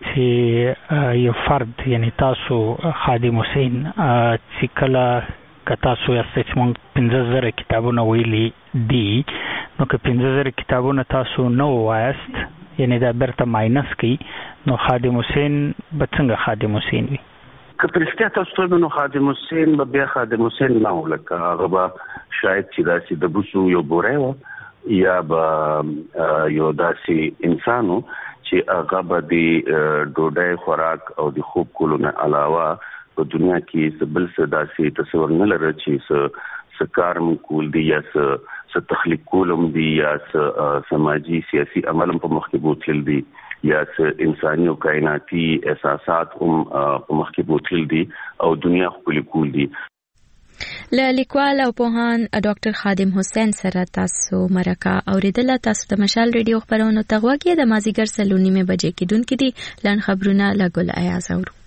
چې یو فرد یعنی تاسو خادم حسین چې کله که تاسو یاست چې مونږ پنځه زره کتابونه ویلي دي، نو که پنځه زره کتابونه تاسو نه ووایاست یعنی دا برته ماینس کوي، نو خادم حسین به څنګه خادم حسین وي؟ که په رښتیا تاسو ته نو خادم حسین به بیا خادم حسین نه و، لکه هغه به شاید چې داسې د بوسو یو بوری و یا به یو داسې انسانو چې هغه به د ډوډۍ خوراک او د خوب کولو نه علاوه په دنیا کې بل څه داسې تصور نه لري چې څه کار کول دي یا څه تخلیق کولم دي یا څه سماجی سیاسي عمل په مخ کې بوتل دي یا څه انساني او کائناتي احساسات هم په مخ کې بوتل دي او دنیا خپل کول دي. له لیکوال او پوهان ډاکټر خادم حسین سره تاسو مرکه اوریدله. تاسو د مشال ریډیو خبرونو ته غوږی د مازیګر سلو نیمه بجې کېدونکې دي. لن خبرونه له ګل ایاز اورو.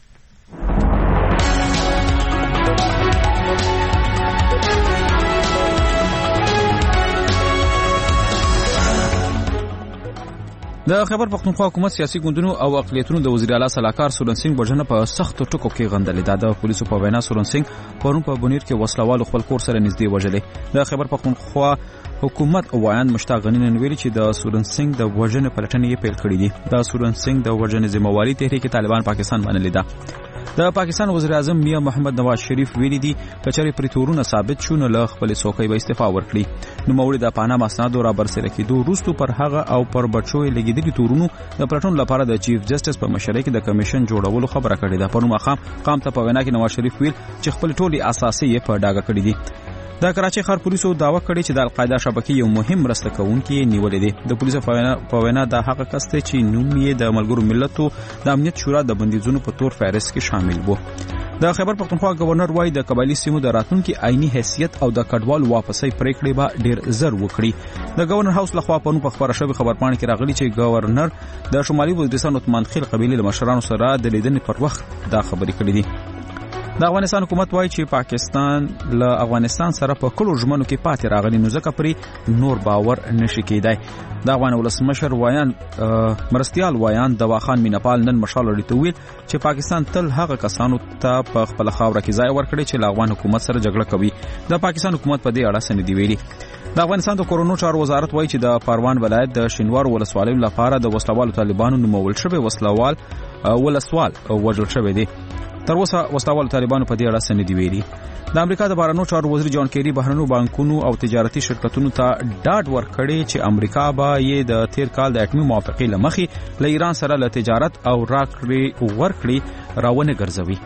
د خیبر پختونخوا حکومت سیاسي ګوندونو او اقلیتونو د وزیر اعلی صلاحکار سورن سنگ وژنه په سختو ټکو کې غندلې. د پولیسو په وینا سورن سنگ پرون په بنیر کې وسلوال خپل کور سره نږدې وژلې. د خیبر پختونخوا حکومت وایان مشتاق غنی نن ویلي چې د سورن سنگ د وژنې پلټنې یې پیل کړې دي. د سورن سنگ د وژنې ذمہواری تحریک طالبان پاکستان منلې ده. د پاکستان وزیر اعظم میاں محمد نواز شریف ویلي دي کچري پریتورونه ثابت شو نو له خپل څوکۍ به استعفا ورکړي. نو موري د پاناما اسنادو را برسره کېدو وروسته پر هغه او پر بچوي لګیدلي تورونو د پلټون لپاره د چیف جسټس په مشرۍ کې د کمیشن جوړولو خبره کړې ده. پرون مخام قام ته په وینا کې نواز شریف ویل چې خپل ټولي اساسي یې په ډاګه کړې دي. د کراچي ښار پولیسو داوا کړې چې د القاعده شبکې یو مهم مرسته کوونکی نیولې دي. د پولیسو په وینا د هغه کس ته چې نوم یې د ملګرو ملتو د امنیت شورا د بندیزونو په تور فهرست کې شامل وو. د خیبر پختونخوا گورنر وایي د قبایلی سیمو د راتلونکي عیني حیثیت او د کډوال واپسۍ پریکړې به ډیر زر وکړي. د گورنر هاوس لخوا په نو په خبره شوی خبرپاڼه کې راغلي چې گورنر د شمالي وزیرستان عثمان خیل قبیله له مشرانو سره د لیدنې پر وخت دا خبرې کړې دي. د افغانستان حکومت وایي چې پاکستان له افغانستان سره په کلو ژمنو کې پاتې راغلی نو ځکه پرې نور باور نشي کېدای. د افغان ولسمشر وایان مرستیال وایان دواخان مینپال نن مشال اړیته ویل چې پاکستان تل هغه کسانو ته په خپل خاوره کې ځای ورکړي چې له افغان حکومت سره جګړه کوي. د پاکستان حکومت په دې اړه څه نه دی ویلي. د افغانستان د کورونو چارو وزارت وایي چې د پروان ولایت د شینوار ولسوالۍ لپاره د وسلوالو طالبانو نومول شوی وسلوال ولسوال وژل شوی دی. تر اوسه وسلوالو طالبانو په دې اړه څه نه دی ویلي. د امریکا د بهرنیو چارو وزیر جان کیری بهرنیو بانکونو او تجارتي شرکتونو ته ډاډ ورکړی چې امریکا به یې د تیر کال د اټومي موافقې لمخې له ایران سره له تجارت او راکړې ورکړې راونه ګرځوي.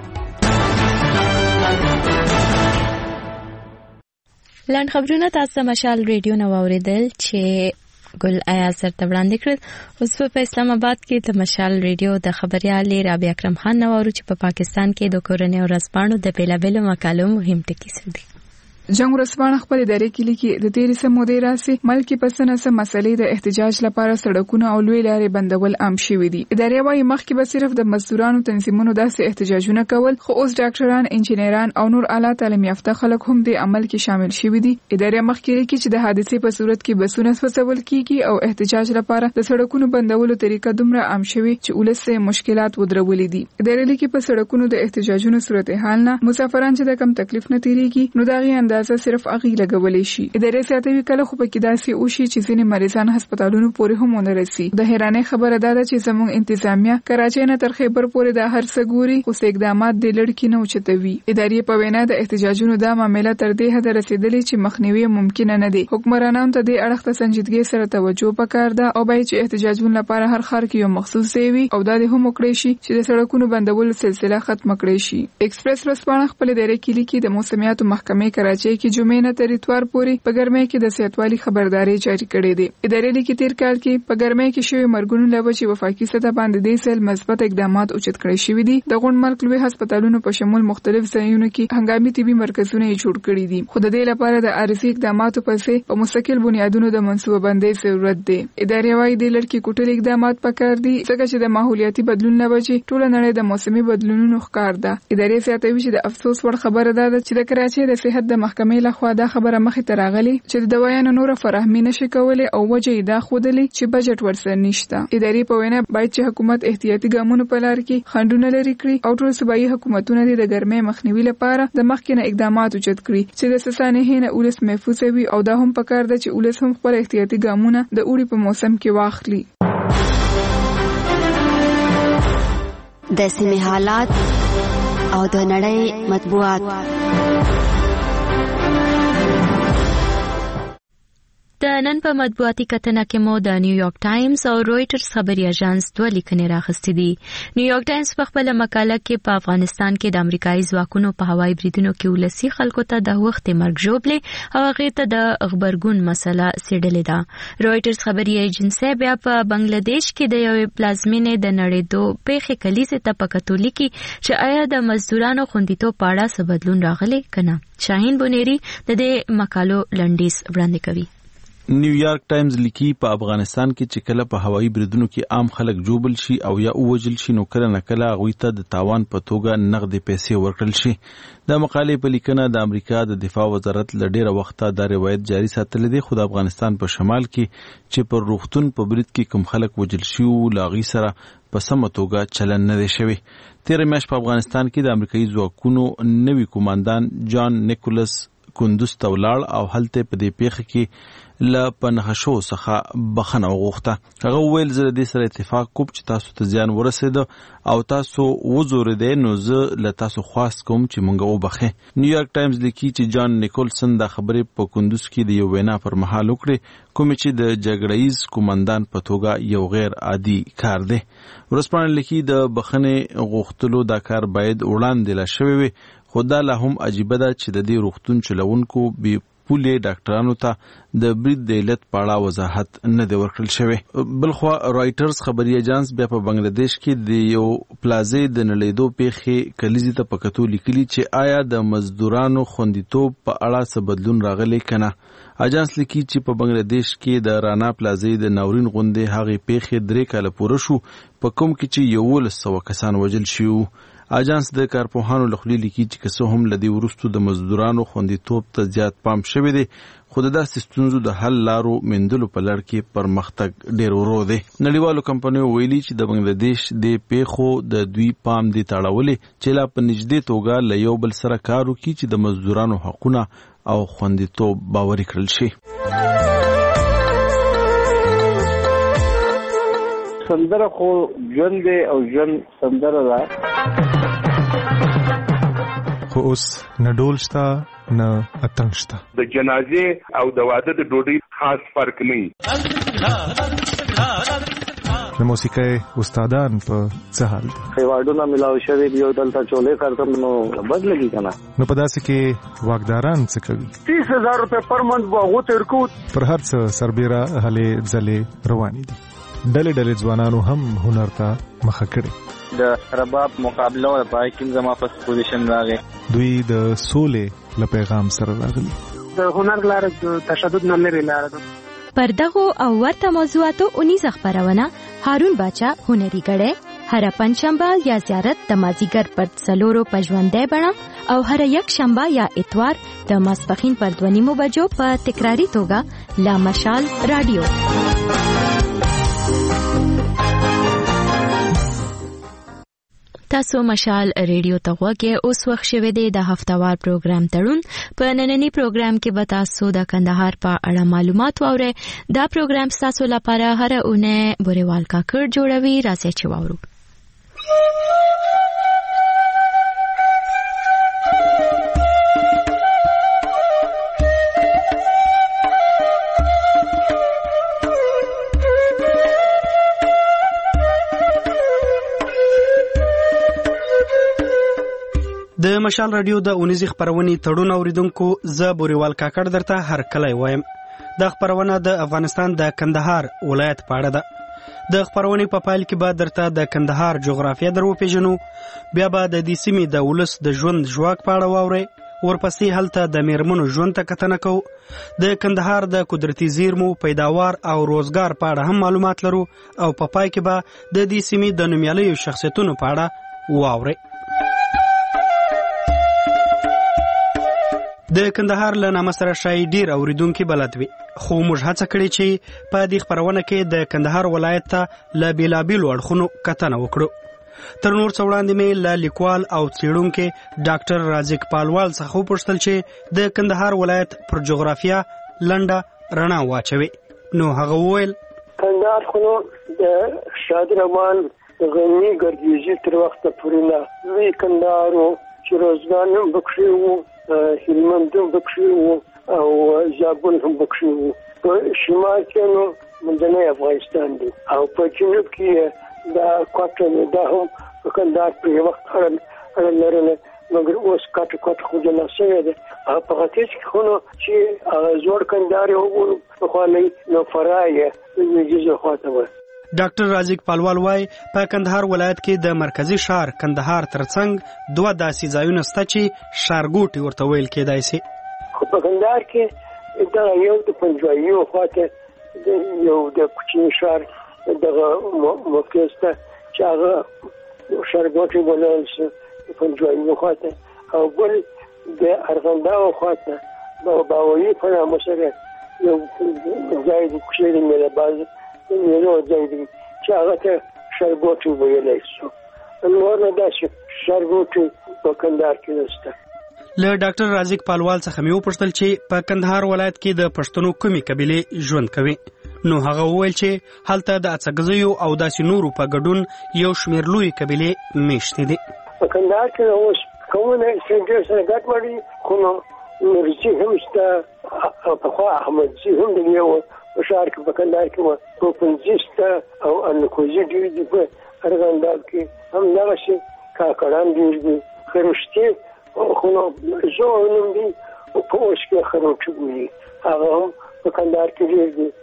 لاند خبرونه تاسو مشال ریډیو نو اوریدل چې ګل ایاز سره وړاندې کړل. اوس په اسلام آباد کې د مشال ریډیو د خبريال رابعه اکرم خان نو ورو چې په پاکستان کې د کورنۍ ورځپاڼو د بیلابېلو مقالو مهم ټکي سره دي. جنگ ورسپانه خپل ادارې کې لیکي د تیرې سمودې راسي ملک په سنسه مسلې د احتجاج لپاره سړکونه او لوی لارې بندول عام شوي دي. ادارې وايي مخکې به صرف د مزدورانو تنظیمونو داسې احتجاجونه کول خو اوس ډاکټران انجینران او نور اعلی تعلیم یافته خلک هم د عمل کې شامل شوي دي. ادارې مخکې لیکي چې د حادثې په صورت کې بسونه فسول کیږي او احتجاج لپاره د سړکونو بندولو طریقه دومره عام شوي چې ولسه مشکلات ودرولې دي. ادارې لیکي په سړکونو د احتجاجونو صورتحال نه مسافران چې د کم تکلیف نه تیریږي نو داغي اندازه صرف اغي لګولې شي. ادارې ساتوي کله خو پکې داسې وشي چې ځینې مریضان هسپتالونو پورې هم ونه رسي. د حیرانې خبره ده چې زموږ انتظامیه کراچۍ نه تر خیبر پورې د هر څه ګوري خو اقدامات د لړکی نه اوچتوي. ادارې په وینا د احتجاجونو د معاملې تر دې حد رسیدلې چې مخنیوي ممکن نه دي. حکمرانانو ته د اړخ ته سنجیدګي سره توجه وکړ ده او باید چې احتجاجونه لپاره هر خار کې یو مخصوص ځای وي او دا هم وکړي شي چې د سړکونو بندولو سلسله ختم کړي شي. ایکسپریس ورځپاڼه خپل ادارې کې لیکي د موسمیاتو محکمې کراچۍ کې جمعې نه تر اتوار پورې په ګرمۍ کې د صحتوالي خبرداري جاری کړې ده. ادارې لیکي تیر کال کې په ګرمۍ کې شوی مرګونو له وجې وفاقي سطح باندې د سیل مثبت اقدامات اوچت کړي شوی دي. د غون ملک لوی هسپتالونو په شمول مختلف ځایونو کې هنګامي طبي مرکزونه جوړ کړي دي. خو د دې لپاره د عارضي اقداماتو پسې په مستقل بنیادونو د منصوبه بندۍ ضرورت دی. ادارې وايي د لړکی کوټل اقدامات پکار دي ځکه چې د ماحولیاتي بدلون له وجې ټول نړۍ د موسمي بدلونونو ښکار ده. ادارې زیاتوي چې د افسوس وړ خبره ده چې د کراچۍ د صحت د محکمې لخوا دا خبره مخې ته راغلي چې د دوايانو نور فراهمي نشي کولای او وجه یې دا خودلې چې بجټ ورسره نشته. ادارې په وینا باید چې حکومت احتیاطي ګامونه په لار کې خنډونه لري کړی او ټول صوبایي حکومتونه د ګرمۍ مخنیوي لپاره د مخکینه اقدامات اوچت کړي چې د سسانه نه اولس محفوظ وي او دا هم پکار ده چې اولس هم خپل احتیاطي ګامونه د اوړي په موسم کې واخلي. د سیمې حالات او د نړۍ مطبوعات. د نن په مطبوعاتي کتنه کې مو د نیویارک ټایمز او رويټرز خبري اژانس دوه لیکنې راغستې دي. نیویارک ټایمز په خپل مقاله کې په افغانستان کې د امریکایي ځواکونو په هوایي بریدونو کې ولسی خلکو ته د وخت مرګ ژوبلې او هغه ته د خبرګون مسله سیډلې ده. رويټرز خبري ایجنسی بیا په بنگلاديش کې د یو پلازمینې د نړیدو پیښې کلیزه ته په کتولیکي چې آیا د مزدورانو خوندیتوب په اړه څه بدلون راغلی کنه. شاهین بونيري د دې مقالو لنډیز وړاندې کوي. نیویارک ټایمز لیکي په افغانستان کې چې کله په هوایي بریدونو کې عام خلک جوبل شي او یا اوجل شي نو کله نه کله هغوی ته د تاوان په توګه نقد پیسې ورکړل شي. د مقالې په لیکنه د امریکا د دفاع وزارت له ډیره وخته دا روایت جاري ساتلی دی، خو د افغانستان په شمال کې چې پر روغتون په برید کې کوم خلک وجل شي او لاغي سره په سمه توګه چلن نه دی شوی. تیر میاشت په افغانستان کې د امریکایي ځواکونو نوی کمانډان جان نیکولس کندوز ته ولاړ او هلته په دې پیښه کې له پنهشو څخه بخنه وغوښته. هغه وویل زه د دې سره اتفاق کوم چې تاسو ته زیان ورسېده او تاسو وزورېدئ نو زه له تاسو خواست کوم چې مونږ وبخښئ. نیویارک ټایمز لیکي چې جان نیکولسن دا خبرې په کندوز کې د یو وینا پر مهال وکړې کوم چې د جګړهیز کمانډان په توګه یو غیر عادي کار دی. ورځپاڼه لیکي د بخښنې غوښتلو دا کار باید وړاندې لا شوی وي، خو دا لا هم عجیبه ده چې د دې روغتون چلوونکو بې پولې ډاکټرانو ته د برید د علت په اړه وضاحت نه دی ورکړل شوی. بلخوا رایټرز خبري اژانس بیا په بنگلاديش کې د یو پلازې د نړیدو پیښې کلیزې ته په کتو لیکلي چې آیا د مزدورانو خوندیتوب په اړه څه بدلون راغلی کنه. اژانس لیکي چې په بنگلاديش کې د رانا پلازې د ناورین غونډې هغې پیښې درې کاله پوره شو په کوم کې چې یولس سوه کسان وژل شوي. اژانس د کارپوهانو له خولې لیکي چې که څه هم له دې وروستو د مزدورانو خوندیتوب ته زیات پام شوی دی، خو د داسې ستونزو د حل لارو موندلو په لړ کې پرمختګ ډېر ورو دی. نړیوالو کمپنیو ویلي چې د بنگلاديش د پیښو د دوی پام دې تړولې چې لا په نږدې توګه له یو بل سره کار وکړي چې د مزدورانو حقونه او خوندیتوب باوري کړل شي. سندره خو ژوند دی او ژوند سندره ده، خو اوس نه ډول شته نه اتنګ شته. د جنازې او د واده د ډوډۍ خاص فرق نه وي. د موسیقۍ استادان په څه حال دي؟ ایوارډونه ملاو شوي دي او دلته چولې کارتم نو بد لګي کنه. نو په داسې کې واکداران څه کوي؟ تیس هزار روپے پر منت به هغو ته ورکو. پر هر څه سربیره هلې ځلې روانې دي. ډلې ډلې ځوانانو هم هنر ته مخه کړې. د رباب مقابله او پای کې زما په پوزیشن راغی. دوی د سولې له پیغام سره راغلي. د هنر لاره د تشدد نه لري لاره ده. پر دغو او ورته موضوعاتو اونیزه خبرونه هارون باچا هنري غړې هر پنځشنبه یا زیارت د مازیګر پر څلورو په ژوندۍ بڼه او هر یک شنبه یا اتوار د ماسپخین پر دوه نیمو بجو په تکراری توګه لا مشال رادیو. تاسو مشال ریډیو ته غوږی. اوس وخت شوه دی د هفتوار پروګرام تړون. په نننی پروګرام کې به تاسو د کندهار په اړه معلومات واورئ. دا پروګرام تاسو لپاره هر اونۍ بوريوال کاکړ جوړوي. راځئ چې واورو. د مشال رادیو د اونیزي خبرونې تړون اوریدونکو زه بوريوال کاکړ درته هر کله وایم. د خبرونه د افغانستان د کندهار ولایت په اړه ده. د خبرونې په پایل کې به درته د کندهار جغرافیه درو پیژنو، بیا به د دې سیمې د ولس د ژوند ژواک په اړه واورئ، ورپسې هلته د میرمنو ژوند ته کتنه کوو، د کندهار د قدرتي زیرمو پیداوار او روزګار په اړه هم معلومات لرو، او په پای کې به د دې سیمې د نومیالیو شخصیتونو په اړه واورئ. د کندهار له نامه سره شای ډیر اوریدونکو بلد وي، خو موږ هڅه کړې چې په دې خبرونه کې د کندهار ولایت ته له بیلابیلو اړخونو کتنه وکړو. تر نور څه وړاندې مې له لیکوال او څېړونکي ډاکټر رازق پالوال څخه وپوښتل چې د کندهار ولایت پر جغرافیه لنډه رڼا واچوي. نو هغه وویل کندهار خو د شاد رحمان غني ګردیجي تر وخته پورې نه وی کندهارو چې روزګان هم بکشي وو، هلمند هم بکشي وو او زابل هم بکشي وو. په شمال کې نو منځنی افغانستان دی او په جنوب کې دا کوټه دا هم په کندهار په وخت اړه اړه لرله مګر اوس کاټ کاټ خو د لاسه ده په غتیچ کې خو نو چې زوړ کندهار یو په خالي نو فرایه د جزو خاطر ډاکټر رازق پالوال وايي په کندهار ولایت کې د مرکزی ښار کندهار ترڅنګ دوه داسې ځایونه شته چې ښارګوټي ورته ویل کېدای شي. خو په کندهار کې دا یو د پنځوایو خاطر یو د کوچني ښار دغه مرکز ته چې هغه ښارګوټي بلل شي په پنځوایو خاطر او بل د ارغنداو خاطر د باوی په نامه سره یو ځای د کوچني ملاباز نو ځای دی چې هغه ته ښارګوټي ویلی شو. نور نه داسې ښارګوټي په کندهار کې نشته. له ډاکټر رازق پالوال څخه مې وپوښتل چې په کندهار ولایت کې د پښتنو کومې قبیلې ژوند کوي. نو هغه وویل چې هلته د اڅګزیو او داسې نورو په ګډون یو شمېر لویې قبیلې میشتې دي. په کندهار کې اوس کومه سنټر سره ګډ وړي خو نو نورزي هم شته پخوا احمدزي هم دی یو په ښار کې په کندهار کې په پنځیسته او انکوزي ډېر دي په ارغنداب کې هم دغسې کاکړان ډېر دي خروشتي خو نو زه نوم دي په اوس کې خروټي بولي هغه هم په کندهار کې ډېر دي.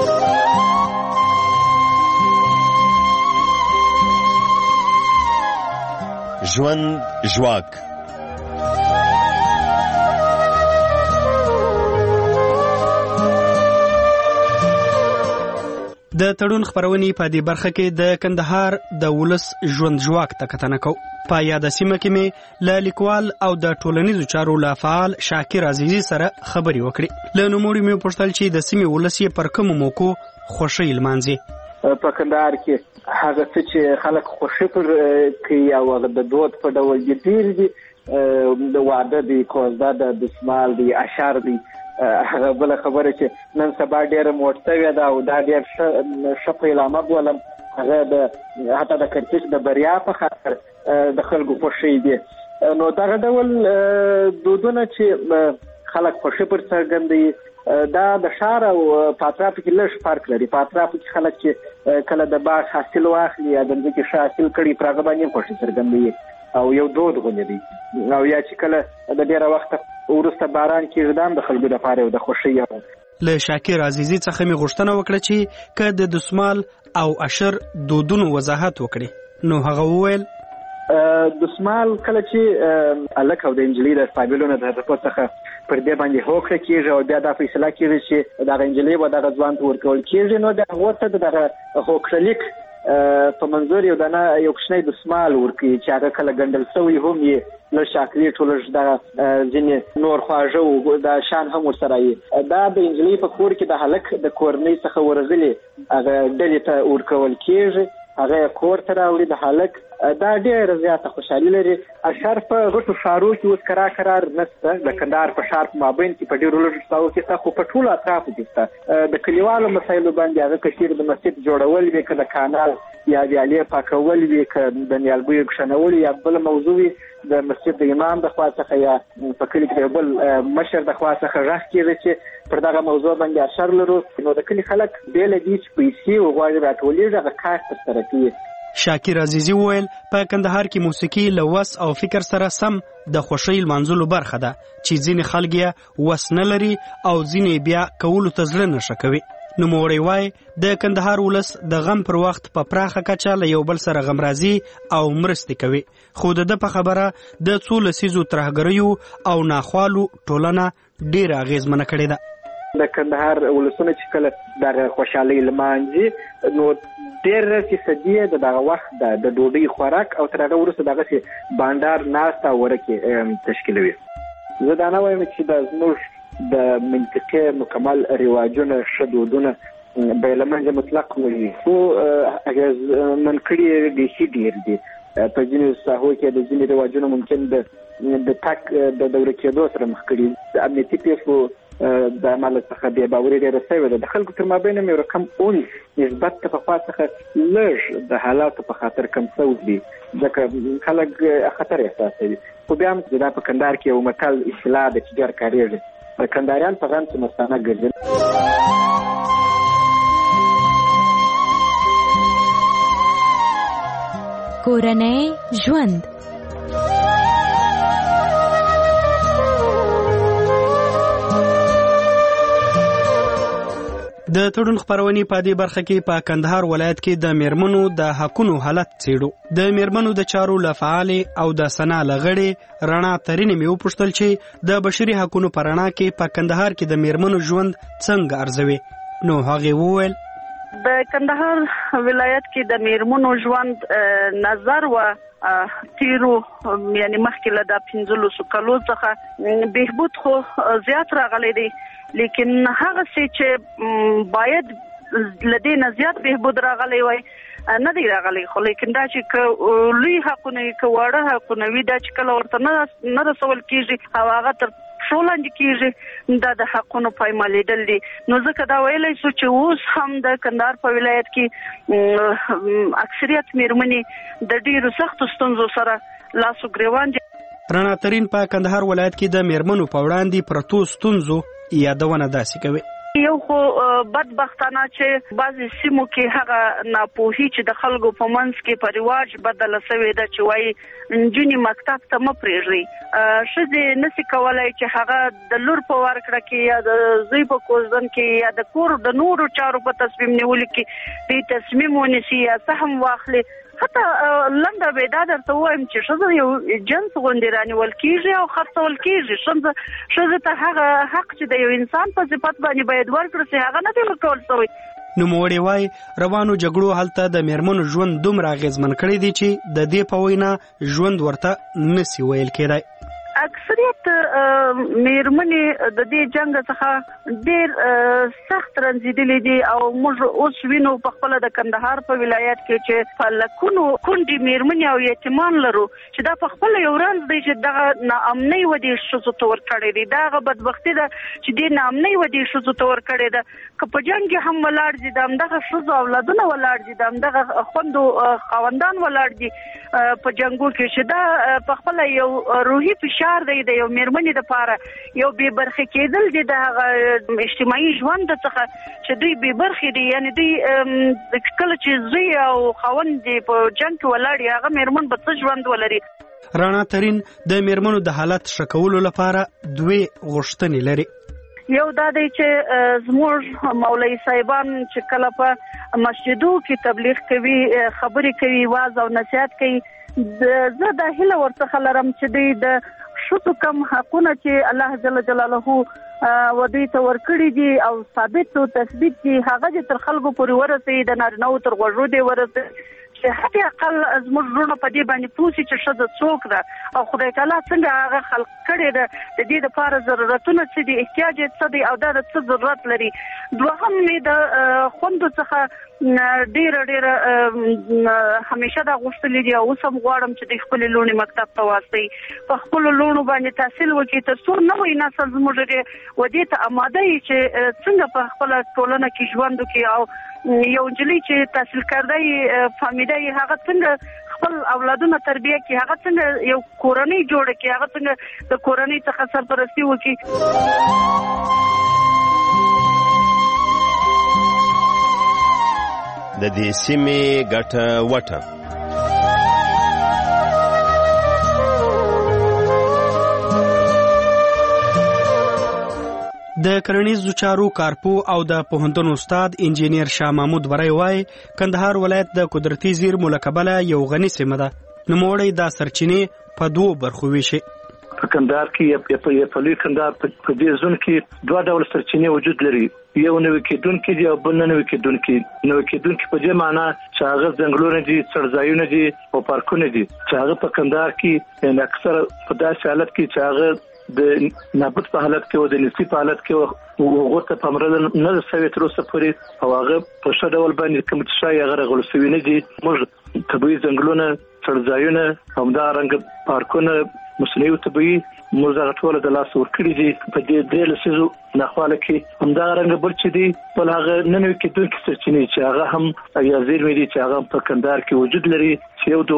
ژوند ژواک د تړون خبرونې په دې برخه کې د کندهار د ولس ژوند ژواک ته کتنه کوو. په یاده سیمه کې مې له لیکوال او د ټولنیزو چارو له فعال شاکر عزیزي سره خبرې وکړې. له نوموړي مې وپوښتل چې د سیمې ولس یې پر کومو موکو خوښۍ لمانځي. په کندهار کې هغه څه چې خلک خوښي پر کوي او هغه د دود په ډول دي ډېر دي د واده دی کوزده د دسمال دی اشعار دی. هغه بل خبره چې نن سبا ډېره موټ شوې ده او دا ډېر ښه پیلامه بولم هغه د حتی د کرکټ د بریا په خاطر د خلکو خوښۍ دي. نو دغه ډول دودونه چې خلک خوښي پر څرګندوي دا د ښار او په اطرافو کې لږ فرق لري. په اطرافو کې خلک چې کله د باغ حاصل واخلي یا د ځمکې ښه حاصل کړي پر هغه باندې خوښي څرګندوي او یو دود غوندې دی. او یا چې کله د ډېره وخته وروسته باران کېږي دا هم د خلکو دپاره یو د خوښۍ. له شاکر عزیزي څخه مې غوښتنه وکړه چې که د دسمال او اشر دودونو وضاحت وکړي. نو هغه وویل دسمال کله چې هلک او د نجلۍ د قابلونو د رپورټ څخه پر دې باندې هوکړه کېږي او بیا دا فیصله کېږي چې دغه نجلۍ به دغه ځوان ته ورکول کېږي نو د هغو ته د دغه هوکړلیک په منظور یو دانه یو کوچنی دسمال ورکوي چې هغه کله ګنډل شوی هم یې لږ چاکلیټ او لږ دغه ځینې نور خواږه او د شان هم ورسره یي. دا د نجلۍ په کور کې د هلک د کورنۍ څخه ورغلي هغه ډلې ته ورکول کېږي. هغه کور ته راوړي د هلک دا ډېره زیاته خوشحالي لري. اشر په غټو ښارو کې اوس کرار کرار نشته. د کندهار په ښار په مابین کې په ډېرو لږو ساحو کې شته خو په ټولو اطرافو کې شته. د کلیوالو مسایلو باندې هغه که چېرې د مسجد جوړول وي که د کانال یا ویالې پاکول وي که د نیالګیو کښېنول یا بله موضوع وي د مسجد د امام د خوا څخه یا په کلي کې د یو بل مشر د خوا څخه غږ کېږي چې پر دغه موضوع باندې اشر لرو نو د کلي خلک بېله دي چې پیسې وغواړي راټولېږي هغه کار ترسره کوي. شاکر عزیزي وویل په کندهار کې موسیقي له وس او فکر سره سم د خوښۍ لمانځلو برخه ده چې ځینې خلک یې وس نه لري او ځینې بیا کولو ته زړه نښه کوي. نوموړی وایي د کندهار ولس د غم پر وخت په پراخه کچه له یو بل سره غمرازي او مرستې کوي خو د ده په خبره د څو لسیزو ترهګریو او ناخوالو ټولنه ډېره اغېزمنه کړې ده. د کندهار ولسونه چې کله دغه خوشحالۍ لمانځي نو ډېر فیصدي د دغه وخت د ډوډۍ خوراک او تر هغه وروسته دغسې بانډار ناسته او ورکې تشکیلوي. زه دا نه وایم چې دا زموږ د منطقې مکمل رواجونه ښه دودونه به یې له منځه مطلق وي خو اغېزمن کړي بیخي ډېر دي. په ځینو ساحو کې د ځینې رواجونه ممکن د د تک د دوره کېدو سره مخ کړي. د امنیتي پیښو د عمل څخه بې باوري ډېره شوې ده. د خلکو تر مابین هم یو رقم اون نسبت ته پخوا څخه لږ د حالاتو په خاطر کم شوی دي ځکه خلک خطر احساسوي. خو بیا هم دا په کندهار کې یو متل اصطلاح ده چې ډېر کارېږي. کندهاریان په غم کې مستانه ګرځي. کورنۍ ژوند. د تړون خبرونې په دې برخه کې په کندهار ولایت کې د میرمنو د حقونو حالت څېړو. د میرمنو د چارو له فعالې او د سنا لغړې رڼا ترینې مې وپوښتل چې د بشري حقونو په رڼا کې په کندهار کې د میرمنو ژوند څنګه ارزوي. نو هغې وویل د کندهار ولایت کې د میرمنو ژوند نظر و تیرو یعنی مخکې له د پنځلسو کالو څخه بهبود خو زیات راغلی دی، لیکن هغه څه چې باید لدې نه زیات بهبود راغلی وای نه دی راغلی. خو لیکن دا چې که لوی حقونه که واړه حقونه وي دا چې کله ورته نه رسول کېږي او هغه تر پښو لاندې کېږي دا د حقونو پایمالېدل دي. نو ځکه دا ویلی شو چې اوس هم د کندهار په ولایت کې اکثریت میرمنې د ډېرو سختو ستونزو سره لاس و ګریوان دي. رڼا ترین په کندهار ولایت کې د میرمنو په وړاندې پرتو ستونزو یادونه داسې کوي. یو خو بدبختانه چې بعضې سیمو کې هغه ناپوهي چې د خلکو په منځ کې په رواج بدله سوې ده چې وایي نجونې مکتب ته مه پرېږدئ. ښځې نسي کولی چې هغه د لور په ورکړه کې یا د زوی په کوزدن کې یا د کور د نورو چارو په تصمیم نیولو کې دوی تصمیم ونیسي یا سهم واخلي. حتی لنډه به دا درته ووایم چې ښځه یو جنس غوندې رانیول کېږي او خرڅول کېږي. ښځه ښځې ته هغه حق چې د یو انسان په صفت باندې باید ورکړل شي هغه نه دی ورکول شوی. نوموړې وایي روانو جګړو هلته د میرمنو ژوند دومره اغېزمن کړی دی چې د دې په وینا ژوند ورته نسي ویل کېدی. اکثریت میرمنې د دې جنګ څخه ډېر سخت رنځېدلې دي او موږ اوس وینو په خپله د کندهار په ولایت کې چې په لکونو کونډې میرمنې او یتیمان لرو چې دا په خپله یو رنځ دی چې دغه ناامنۍ ودې ښځو ته ورکړې دي. دا هغه بدبختي ده چې دې ناامنۍ ودې ښځو ته ورکړې ده. که په جنګ کې هم ولاړ دي د همدغه ښځو اولادونه ولاړ دي د همدغه خوندو خاوندان ولاړ دي په جنګو کې چې دا په خپله یو روحي فشار دی د یو میرمنې دپاره یو بې برخې کېدل دي د هغه اجتماعي ژوند څخه چې دوی بې برخې دي. یعنې دوی کله چې زوی او خاوند دي په جنګ کې ولاړ هغه میرمن به څه ژوند ولري. رڼا ترین د میرمنو د حالت ښه کولو لپاره دوې غوښتنې لري. یو دا دی چې زموږ مولوي صاحبان چې کله په مسجدو کې تبلیغ کوي خبرې کوي واعظ او نصیحت کوي زه دا هیله ورڅخه لرم چې دوی د ښځو کم حقونه چې الله جل جلاله و دوی ته ورکړي دي او ثابت او تثبیت دي هغه دې تر خلکو پورې ورسوي د نارینهو تر غوږو دې ورسوي چې حتی اقل زموږ وروڼه په دې باندې پوه شي چې ښځه څوک ده او خدای تعالی څنګه هغه خلق کړې ده د دې دپاره ضرورتونه څه دي احتیاج یې څه دی او دا د څه ضرورت لري. دوهم مې د خوندو څخه ډېره ډېره همیشه دا غوښتلي دي او اوس هم غواړم چې دوی خپلې لوڼې مکتب ته واستوي په خپلو لوڼو باندې تحصیل وکړي تر څو نوی نسل زموږ ودې ته اماده وي چې څنګه په خپله ټولنه کې ژوند وکړي او یو نجلۍ چې تحصیل کرده یې فهمیده یې هغه څنګه خپل اولادونه تربیه کړي هغه څنګه یو کورنۍ جوړه کړي هغه څنګه د کورنۍ څخه سرپرستي وکړي. د دې سیمې ګټه وټه د کرنیزو چارو کارپو او د پوهنتون استاد انجینیر شاه محمود وری وای کندهار ولایت د قدرتي زیرمو له کبله یو غني سیمه ده. نوموړی دا سرچینې په دوو برخو ویشي. په کندهار کې په لوی کندهار په دې ځون کې دوه ډول سرچینې وجود لري. یو نوې کېدونکي دي او بل نه نوې کېدونکي. نوې کېدونکي په دې معنا چې هغه ځنګلونه دي څړځایونه دي او پارکونه دي چې هغه په کندهار کې اکثره په داسې حالت کې چې هغه د نابود په حالت کې او د نسبي په حالت کې هغو ته پاملرنه نه شوې تر اوسه پورې او هغه په ښه ډول باندې کوم چې شایي هغه رغول شوي نه دي. موږ طبیعي ځنګلونه څړځایونه همدارنګه پارکونه مصنوعي طبي موږ ټول د لاس ورکړي دي په دې درې لسیزو ناخواله کې همدا رنګ بل چې دي بل هغه ننوي کېدونکي سرچینې چې هغه هم یا زیرمې دي چې هغه په کندهار کې وجود لري چې یو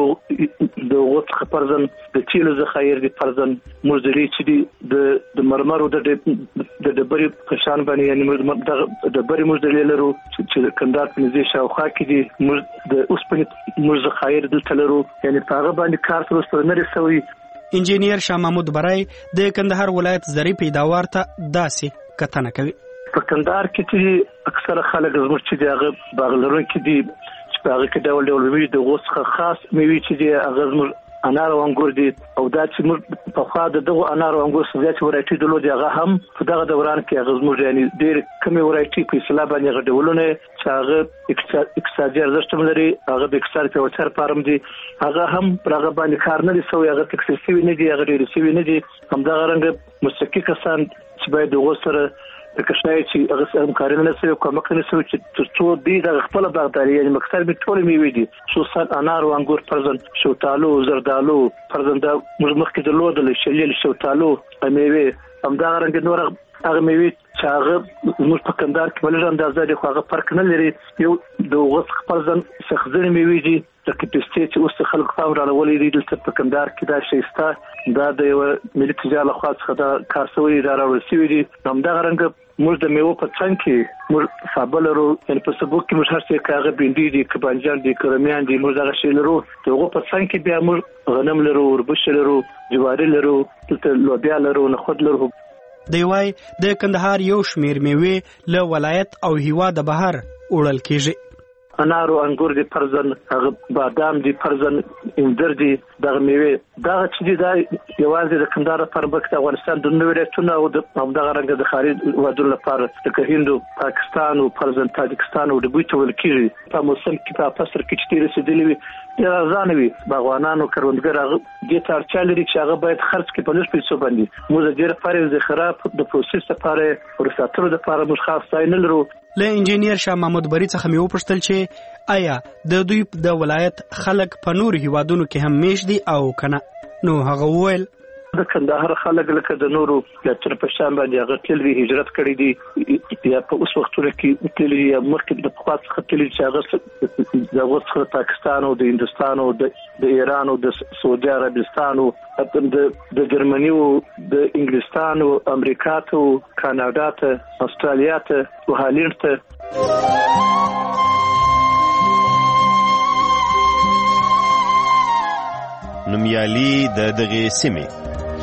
د د هغو څخه فرضاً د تیلو ذخایر دي فرضاً موږ درې چې دي د د مرمرو د د ډبرې په شان باندې یعنې موږ د ډبرې موږ درې لرو چې د کندهار په نږدې شاوخوا کې دي موږ د اوسپنې موږ ذخایر دلته لرو یعنې په هغه باندې کار تر اوسه نه رسوي. انجینیر شاه محمود برای د کندهار ولایت زری پیداوار ته داسې کتنه کوي. په کندهار کې چې اکثره خلک زموږ چې هغه باغ لرونکي دي چې په هغه کې ډول ډول میوې د هغو څخه خاص میوې چې دي هغه زموږ انار او انګور دي او دا چې موږ په خوا د دغو انار او انګور څخه زیاتې ورایټي درلودې هغه هم په دغه دوران کې هغه زموږ یعنې ډېرې کمې ورایټي په اصطلاح باندې هغه ډولونه چې هغه اقتصادي ارزښت هم لري هغه د اقتصاد پیاوړتیا لپاره هم دي هغه هم پر هغه باندې کار نه دي سوی هغه تکثیر سوي نه دي هغه ډېرې سوي نه دي همدغه رنګه مستقي کسان چې باید د هغو سره لکه شاید چې هغه همکاري نه سوي کومک نه سوي چې تر څو دوی د خپله باغداري یعنې مقصد مې ټولې میوې دي خصوصا انار او انګور فرضاً شوتالو زردالو فرضاً دا موږ مخکې درلودل شلیل شوتالو میوې همدغه رنګه نور هغه میوې چې هغه زموږ په کندهار کې په لږه اندازه دي خو هغه فرق نه لري یو د هغو څخه فرضاً سختځنې میوې دي لکه پستې چې اوس د خلکو پام راړولی دی دلته په کندهار کې دا شی شته دا د یوه ملي تجارت لخوا څخه دا کار سوی دا راوړل سوي دي همدغه رنګه موږ د میوو په څنګ کې موږ سابه لرو یعنې په سبو کې موږ هر څه که هغه بینډي دي که بانجان دي که رومیان دي موږ دغه شی لرو د هغو په څنګ کې بیا موږ غنم لرو وربشې لرو جواري لرو دلته لوبیا لرو نخود لرو. دی وای د کندهار یو شمیر میوې له ولایت او هیواد بهر وړل کیږي. انار او انګور دي فرضاً هغه بادام دي فرضاً انځر دي دغه میوې دغه چې دي دا یوازې د کندهار لپاره بلکې د افغانستان د نورو ولایتونو او د همدغه رنګه د خارج هېوادونو لپاره لکه هند او پاکستان او فرضاً تاجکستان او ډبوی ته ویل کېږي په موسم کې په فصل کې چې تېرې رسېدلې وي ډېر ارزانه وي باغوانان او کروندګر هغه دې ته اړتیا لري چې هغه باید خرڅ کړي په لږ پیسو باندې موږ د دې لپاره یې ذخیره د پروسس لپاره او د ساتلو لپاره موږ خاص ځای نه لرو. له انجینیر شاه محمود بري څخه مې وپوښتل چې آیا د دوی د ولایت خلک په نورو هیوادونو کې هم میشت دي او که نه نو هغه وویل د کندهار خلک لکه د نورو ولایتونو په شان باندې هغه تللي دي هجرت کړی دي یا په اوس وختونو کې تللي دي یا مخکې د پخوا څخه تللي چې هغه د هغو څخه د پاکستان او د هندوستان او د ایران او د سعودي عربستان او د جرمني او د انګلستان او امریکا ته او کاناډا ته استرالیا ته او هالند ته. نومیالي د دغې سیمې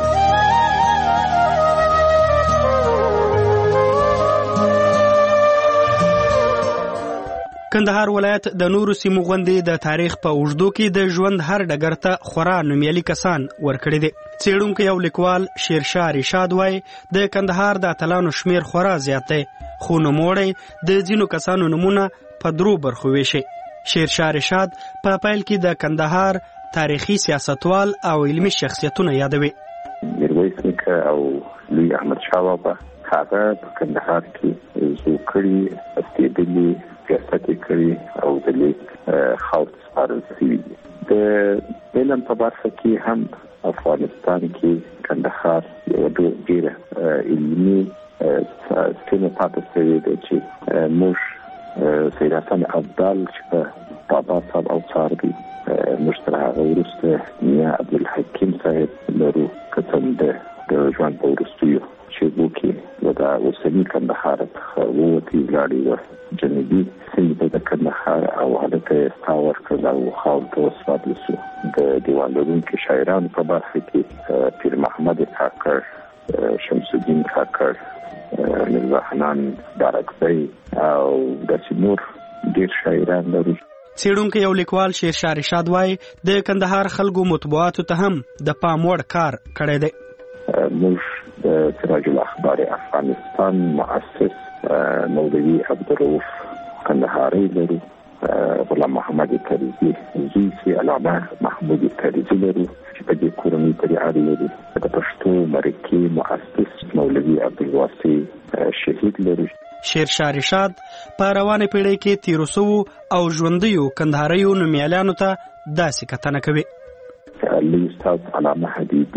کندهار ولایت د نورو سیمو غوندې د تاریخ په اوږدو کې د ژوند هر ډګر ته خورا نومیالي کسان ورکړي دي. څېړونکی او لیکوال شیرشاه رشاد وایي د کندهار د اتلانو شمیر خورا زیات دی خو نوموړی د ځینو کسانو نومونه په درو برخو ویشي. شیرشاه رشاد په پیل کې د کندهار تاریخي سیاستوال او علمي شخصیتونه یادوي. میرویس نیکه او لوی احمد شاه بابا هغه په کندهار کې زو کړي استېدلي سیاست کړي او د لیک خاورې سپارل شوي دي. د علم په برخه کې هم افغانستان کې کندهار یوه ډېره علمي سیمه پاتې شوې ده چې موږ سید حسن ابدال چې په بابا صاحب او څار دي موږ تر هغه وروسته میا عبدالحکیم صاحب لرو که څه د ژوند په وروستیو شېبو کې د اوسني کندهار څخه ووتې ولاړې وه جنوبي سیمې ته د کندهار او هلته یې ستا ورکړل او خاورو ته وسپارل شو. د دیوان لرونکي شاعرانو په برخه کې پیر محمد کاکړ، شمس الدین کاکړ، میرزا حنان بارکزی او داسې نور ډېر شاعران لرو. څېړونکی او لیکوال شیرشاه رشاد وایي د کندهار خلکو مطبوعاتو ته هم د پام وړ کار کړی دی. موږ د سراج الاخبار افغانستان مؤسس مولوي عبدالرؤوف کندهاري لرو، غلام محمد طریزي زوی چې علامه محمود طریزي لرو چې په دې کورنۍ پورې اړه لري. د پښتو مرکې مؤسس مولوي عبدالواسع شهید لرو. شیرشاه رشاد په روانه پیړۍ کې تیرو سوو او ژوندیو کندهاریو نومیالیانو ته داسې کتنه کوي. لوی استاد علامه حبیبي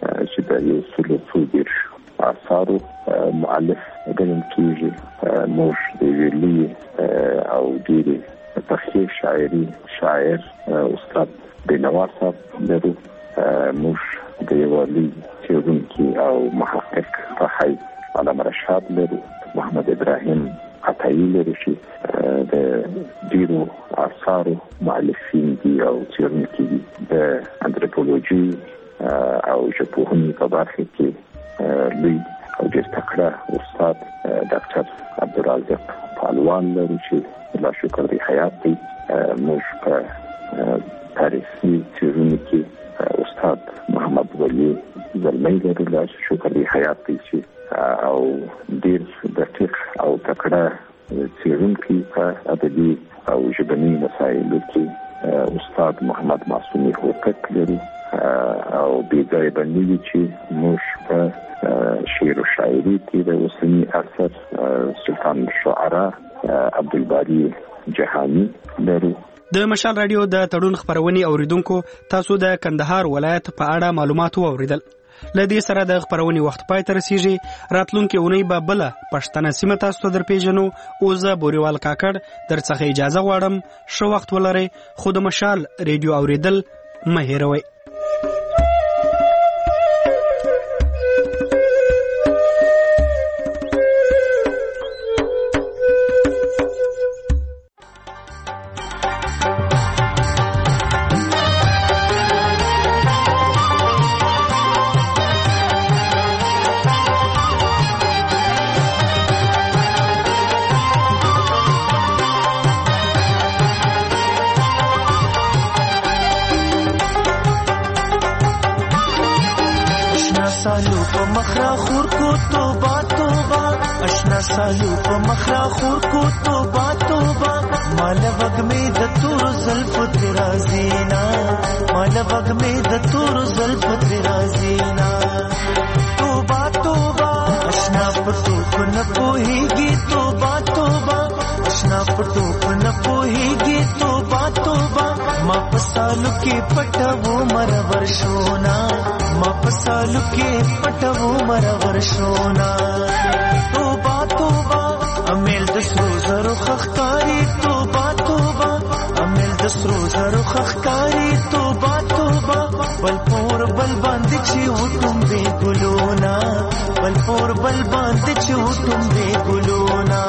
چې د یو سلو څو دیرش اثارو مؤلف ګڼل کېږي. موږ د ویلي او ډېرې پخې شاعري شاعر استاد بینوا صاحب لرو. موږ د یو لوی څېړونکي او محقق په حیث علامه رشاد لرو. محمد ابراهیم عطایي لري چې د ډېرو اثارو مؤلفین دي او څېړونکي دي. د انتروپولوژي او ژبپوهنې په برخه کې لوی او ډېر تکړه استاد ډاکټر عبدالرازق پهلوان لرو چې لا شکر دی حیات دی. موږ په تاریخي څېړنو کې استاد محمد ولی زلمی لرو لا شکر دی حیات دی چې او ډېر دقیق او تکړه څېړونکي په ادبي او ژبني مسایلو کې استاد محمد معصومي هوتک لرو. او بې ځایه به نه وي چې موږ په شعر و شاعري کې د اوسني اثر سلطان الشعراء عبدالباري جهاني لرو. د مشال رادیو د تړون خبرونې اوریدونکو تاسو د کندهار ولایت په اړه معلومات واوریدل. لدې سره د خبرونې وخت پای ته رسیږي. راتلونکي اونۍ به بل پښتنه سیمه تاسو ته درپېژنو. او زه بوريوال کاکړ درڅخه اجازه غواړم. شو وخت ولرئ. خو د مشال رادیو اوریدل مه هېروئ. سالو په مخرا خور کو توبه توبه مال وګ می د تور زلف ترازینا مال وګ می د تور زلف ترازینا توبه توبه اشنا پټو کو نه پوهیږي توبه توبه اشنا پټو کو نه پوهیږي توبه توبه ما پسالو کې پټو مر ورشونا ما پسالو کې پټو مر ورشونا توبه توبه امیل د سرو زرو خخکاری توبه توبه امیل د سرو زرو خخکاری توبه توبه بل پور بل باندې چې وټم به ګلونا بل پور بل باندې چې وټم به ګلونا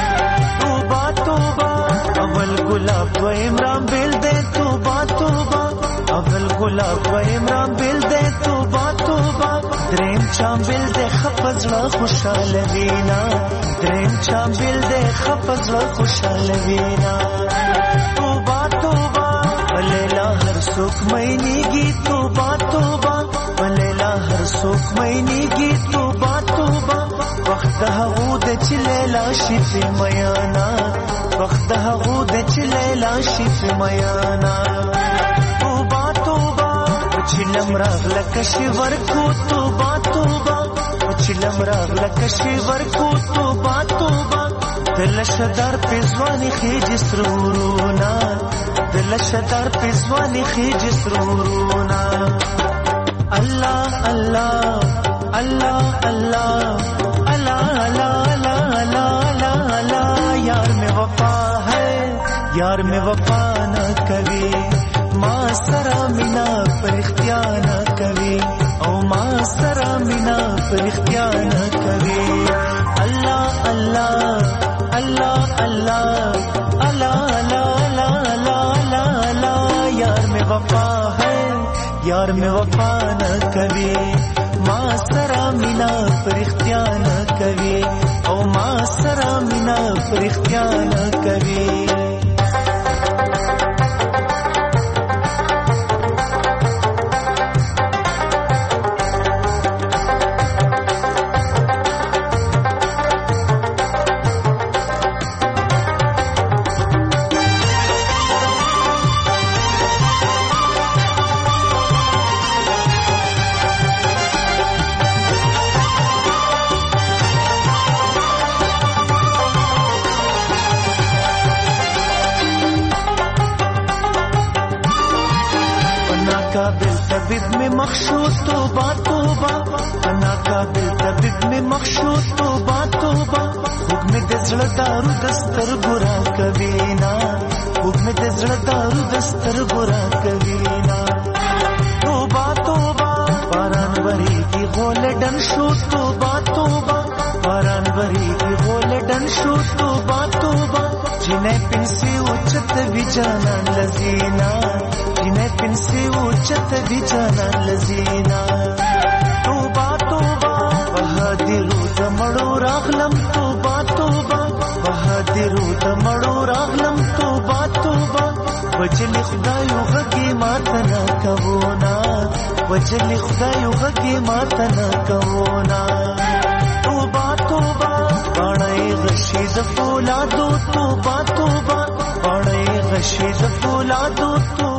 توبه توبه اول ګلاب و عمران بیل دې توبه توبه اول ګلاب و عمران بیل دې توبه توبه دریم چامبل دې خپزړه خوشاله وینا دریم چامبل دې خپزړه خوشاله وینا توبه توبه ولیلا هر څوک مېنیږي توبه توبه ولیلا هر څوک مېنیږي توبه توبه وخت هغه د چلیلا شفه میانا وخت هغه د چلیلا شفه میانا توبه توبه چلم راغله کشي ورکو توبه توبه چلم راغله کشي ورکو توبه توبه دل شدار پزوانی خېج سرورونا دل شدار پزوانی خېج سرورونا الله الله الله الله الله الله الله الله यार में वफा है यार में वफा न कभी ما سره مینا پر اختیار نه کوي او ما سره مینا پر اختیار نه کوي الله الله الله الله الله الله الله الله यार में वफा है यार में वफा न कभी ما سره مینا پر اختیار نه کوي او ما سره مینا پر اختیار نه کوي مخشوط توبه توبه انا قابل طبيب میں مخشوط توبه توبه حکم دزړه دارو دستر ګرا کوینا حکم دزړه دارو دستر ګرا کوینا توبه توبه باران وری کی غول ډن شو توبه توبه باران وری کی غول ډن شو توبه توبه جنې پنسي اوچت وجانا لزینا جنې پنسي اوچت وجانا لزینا توبه توبه بهادرو دمړو راغلم توبه توبه بهادرو دمړو راغلم توبه توبه وجل خدایو غږی ماتنا کوونا وجل خدایو غږی ماتنا کوونا توبه توبه باڼې غشي ز فولادو توبه توبه باڼې غشي ز فولادو توبه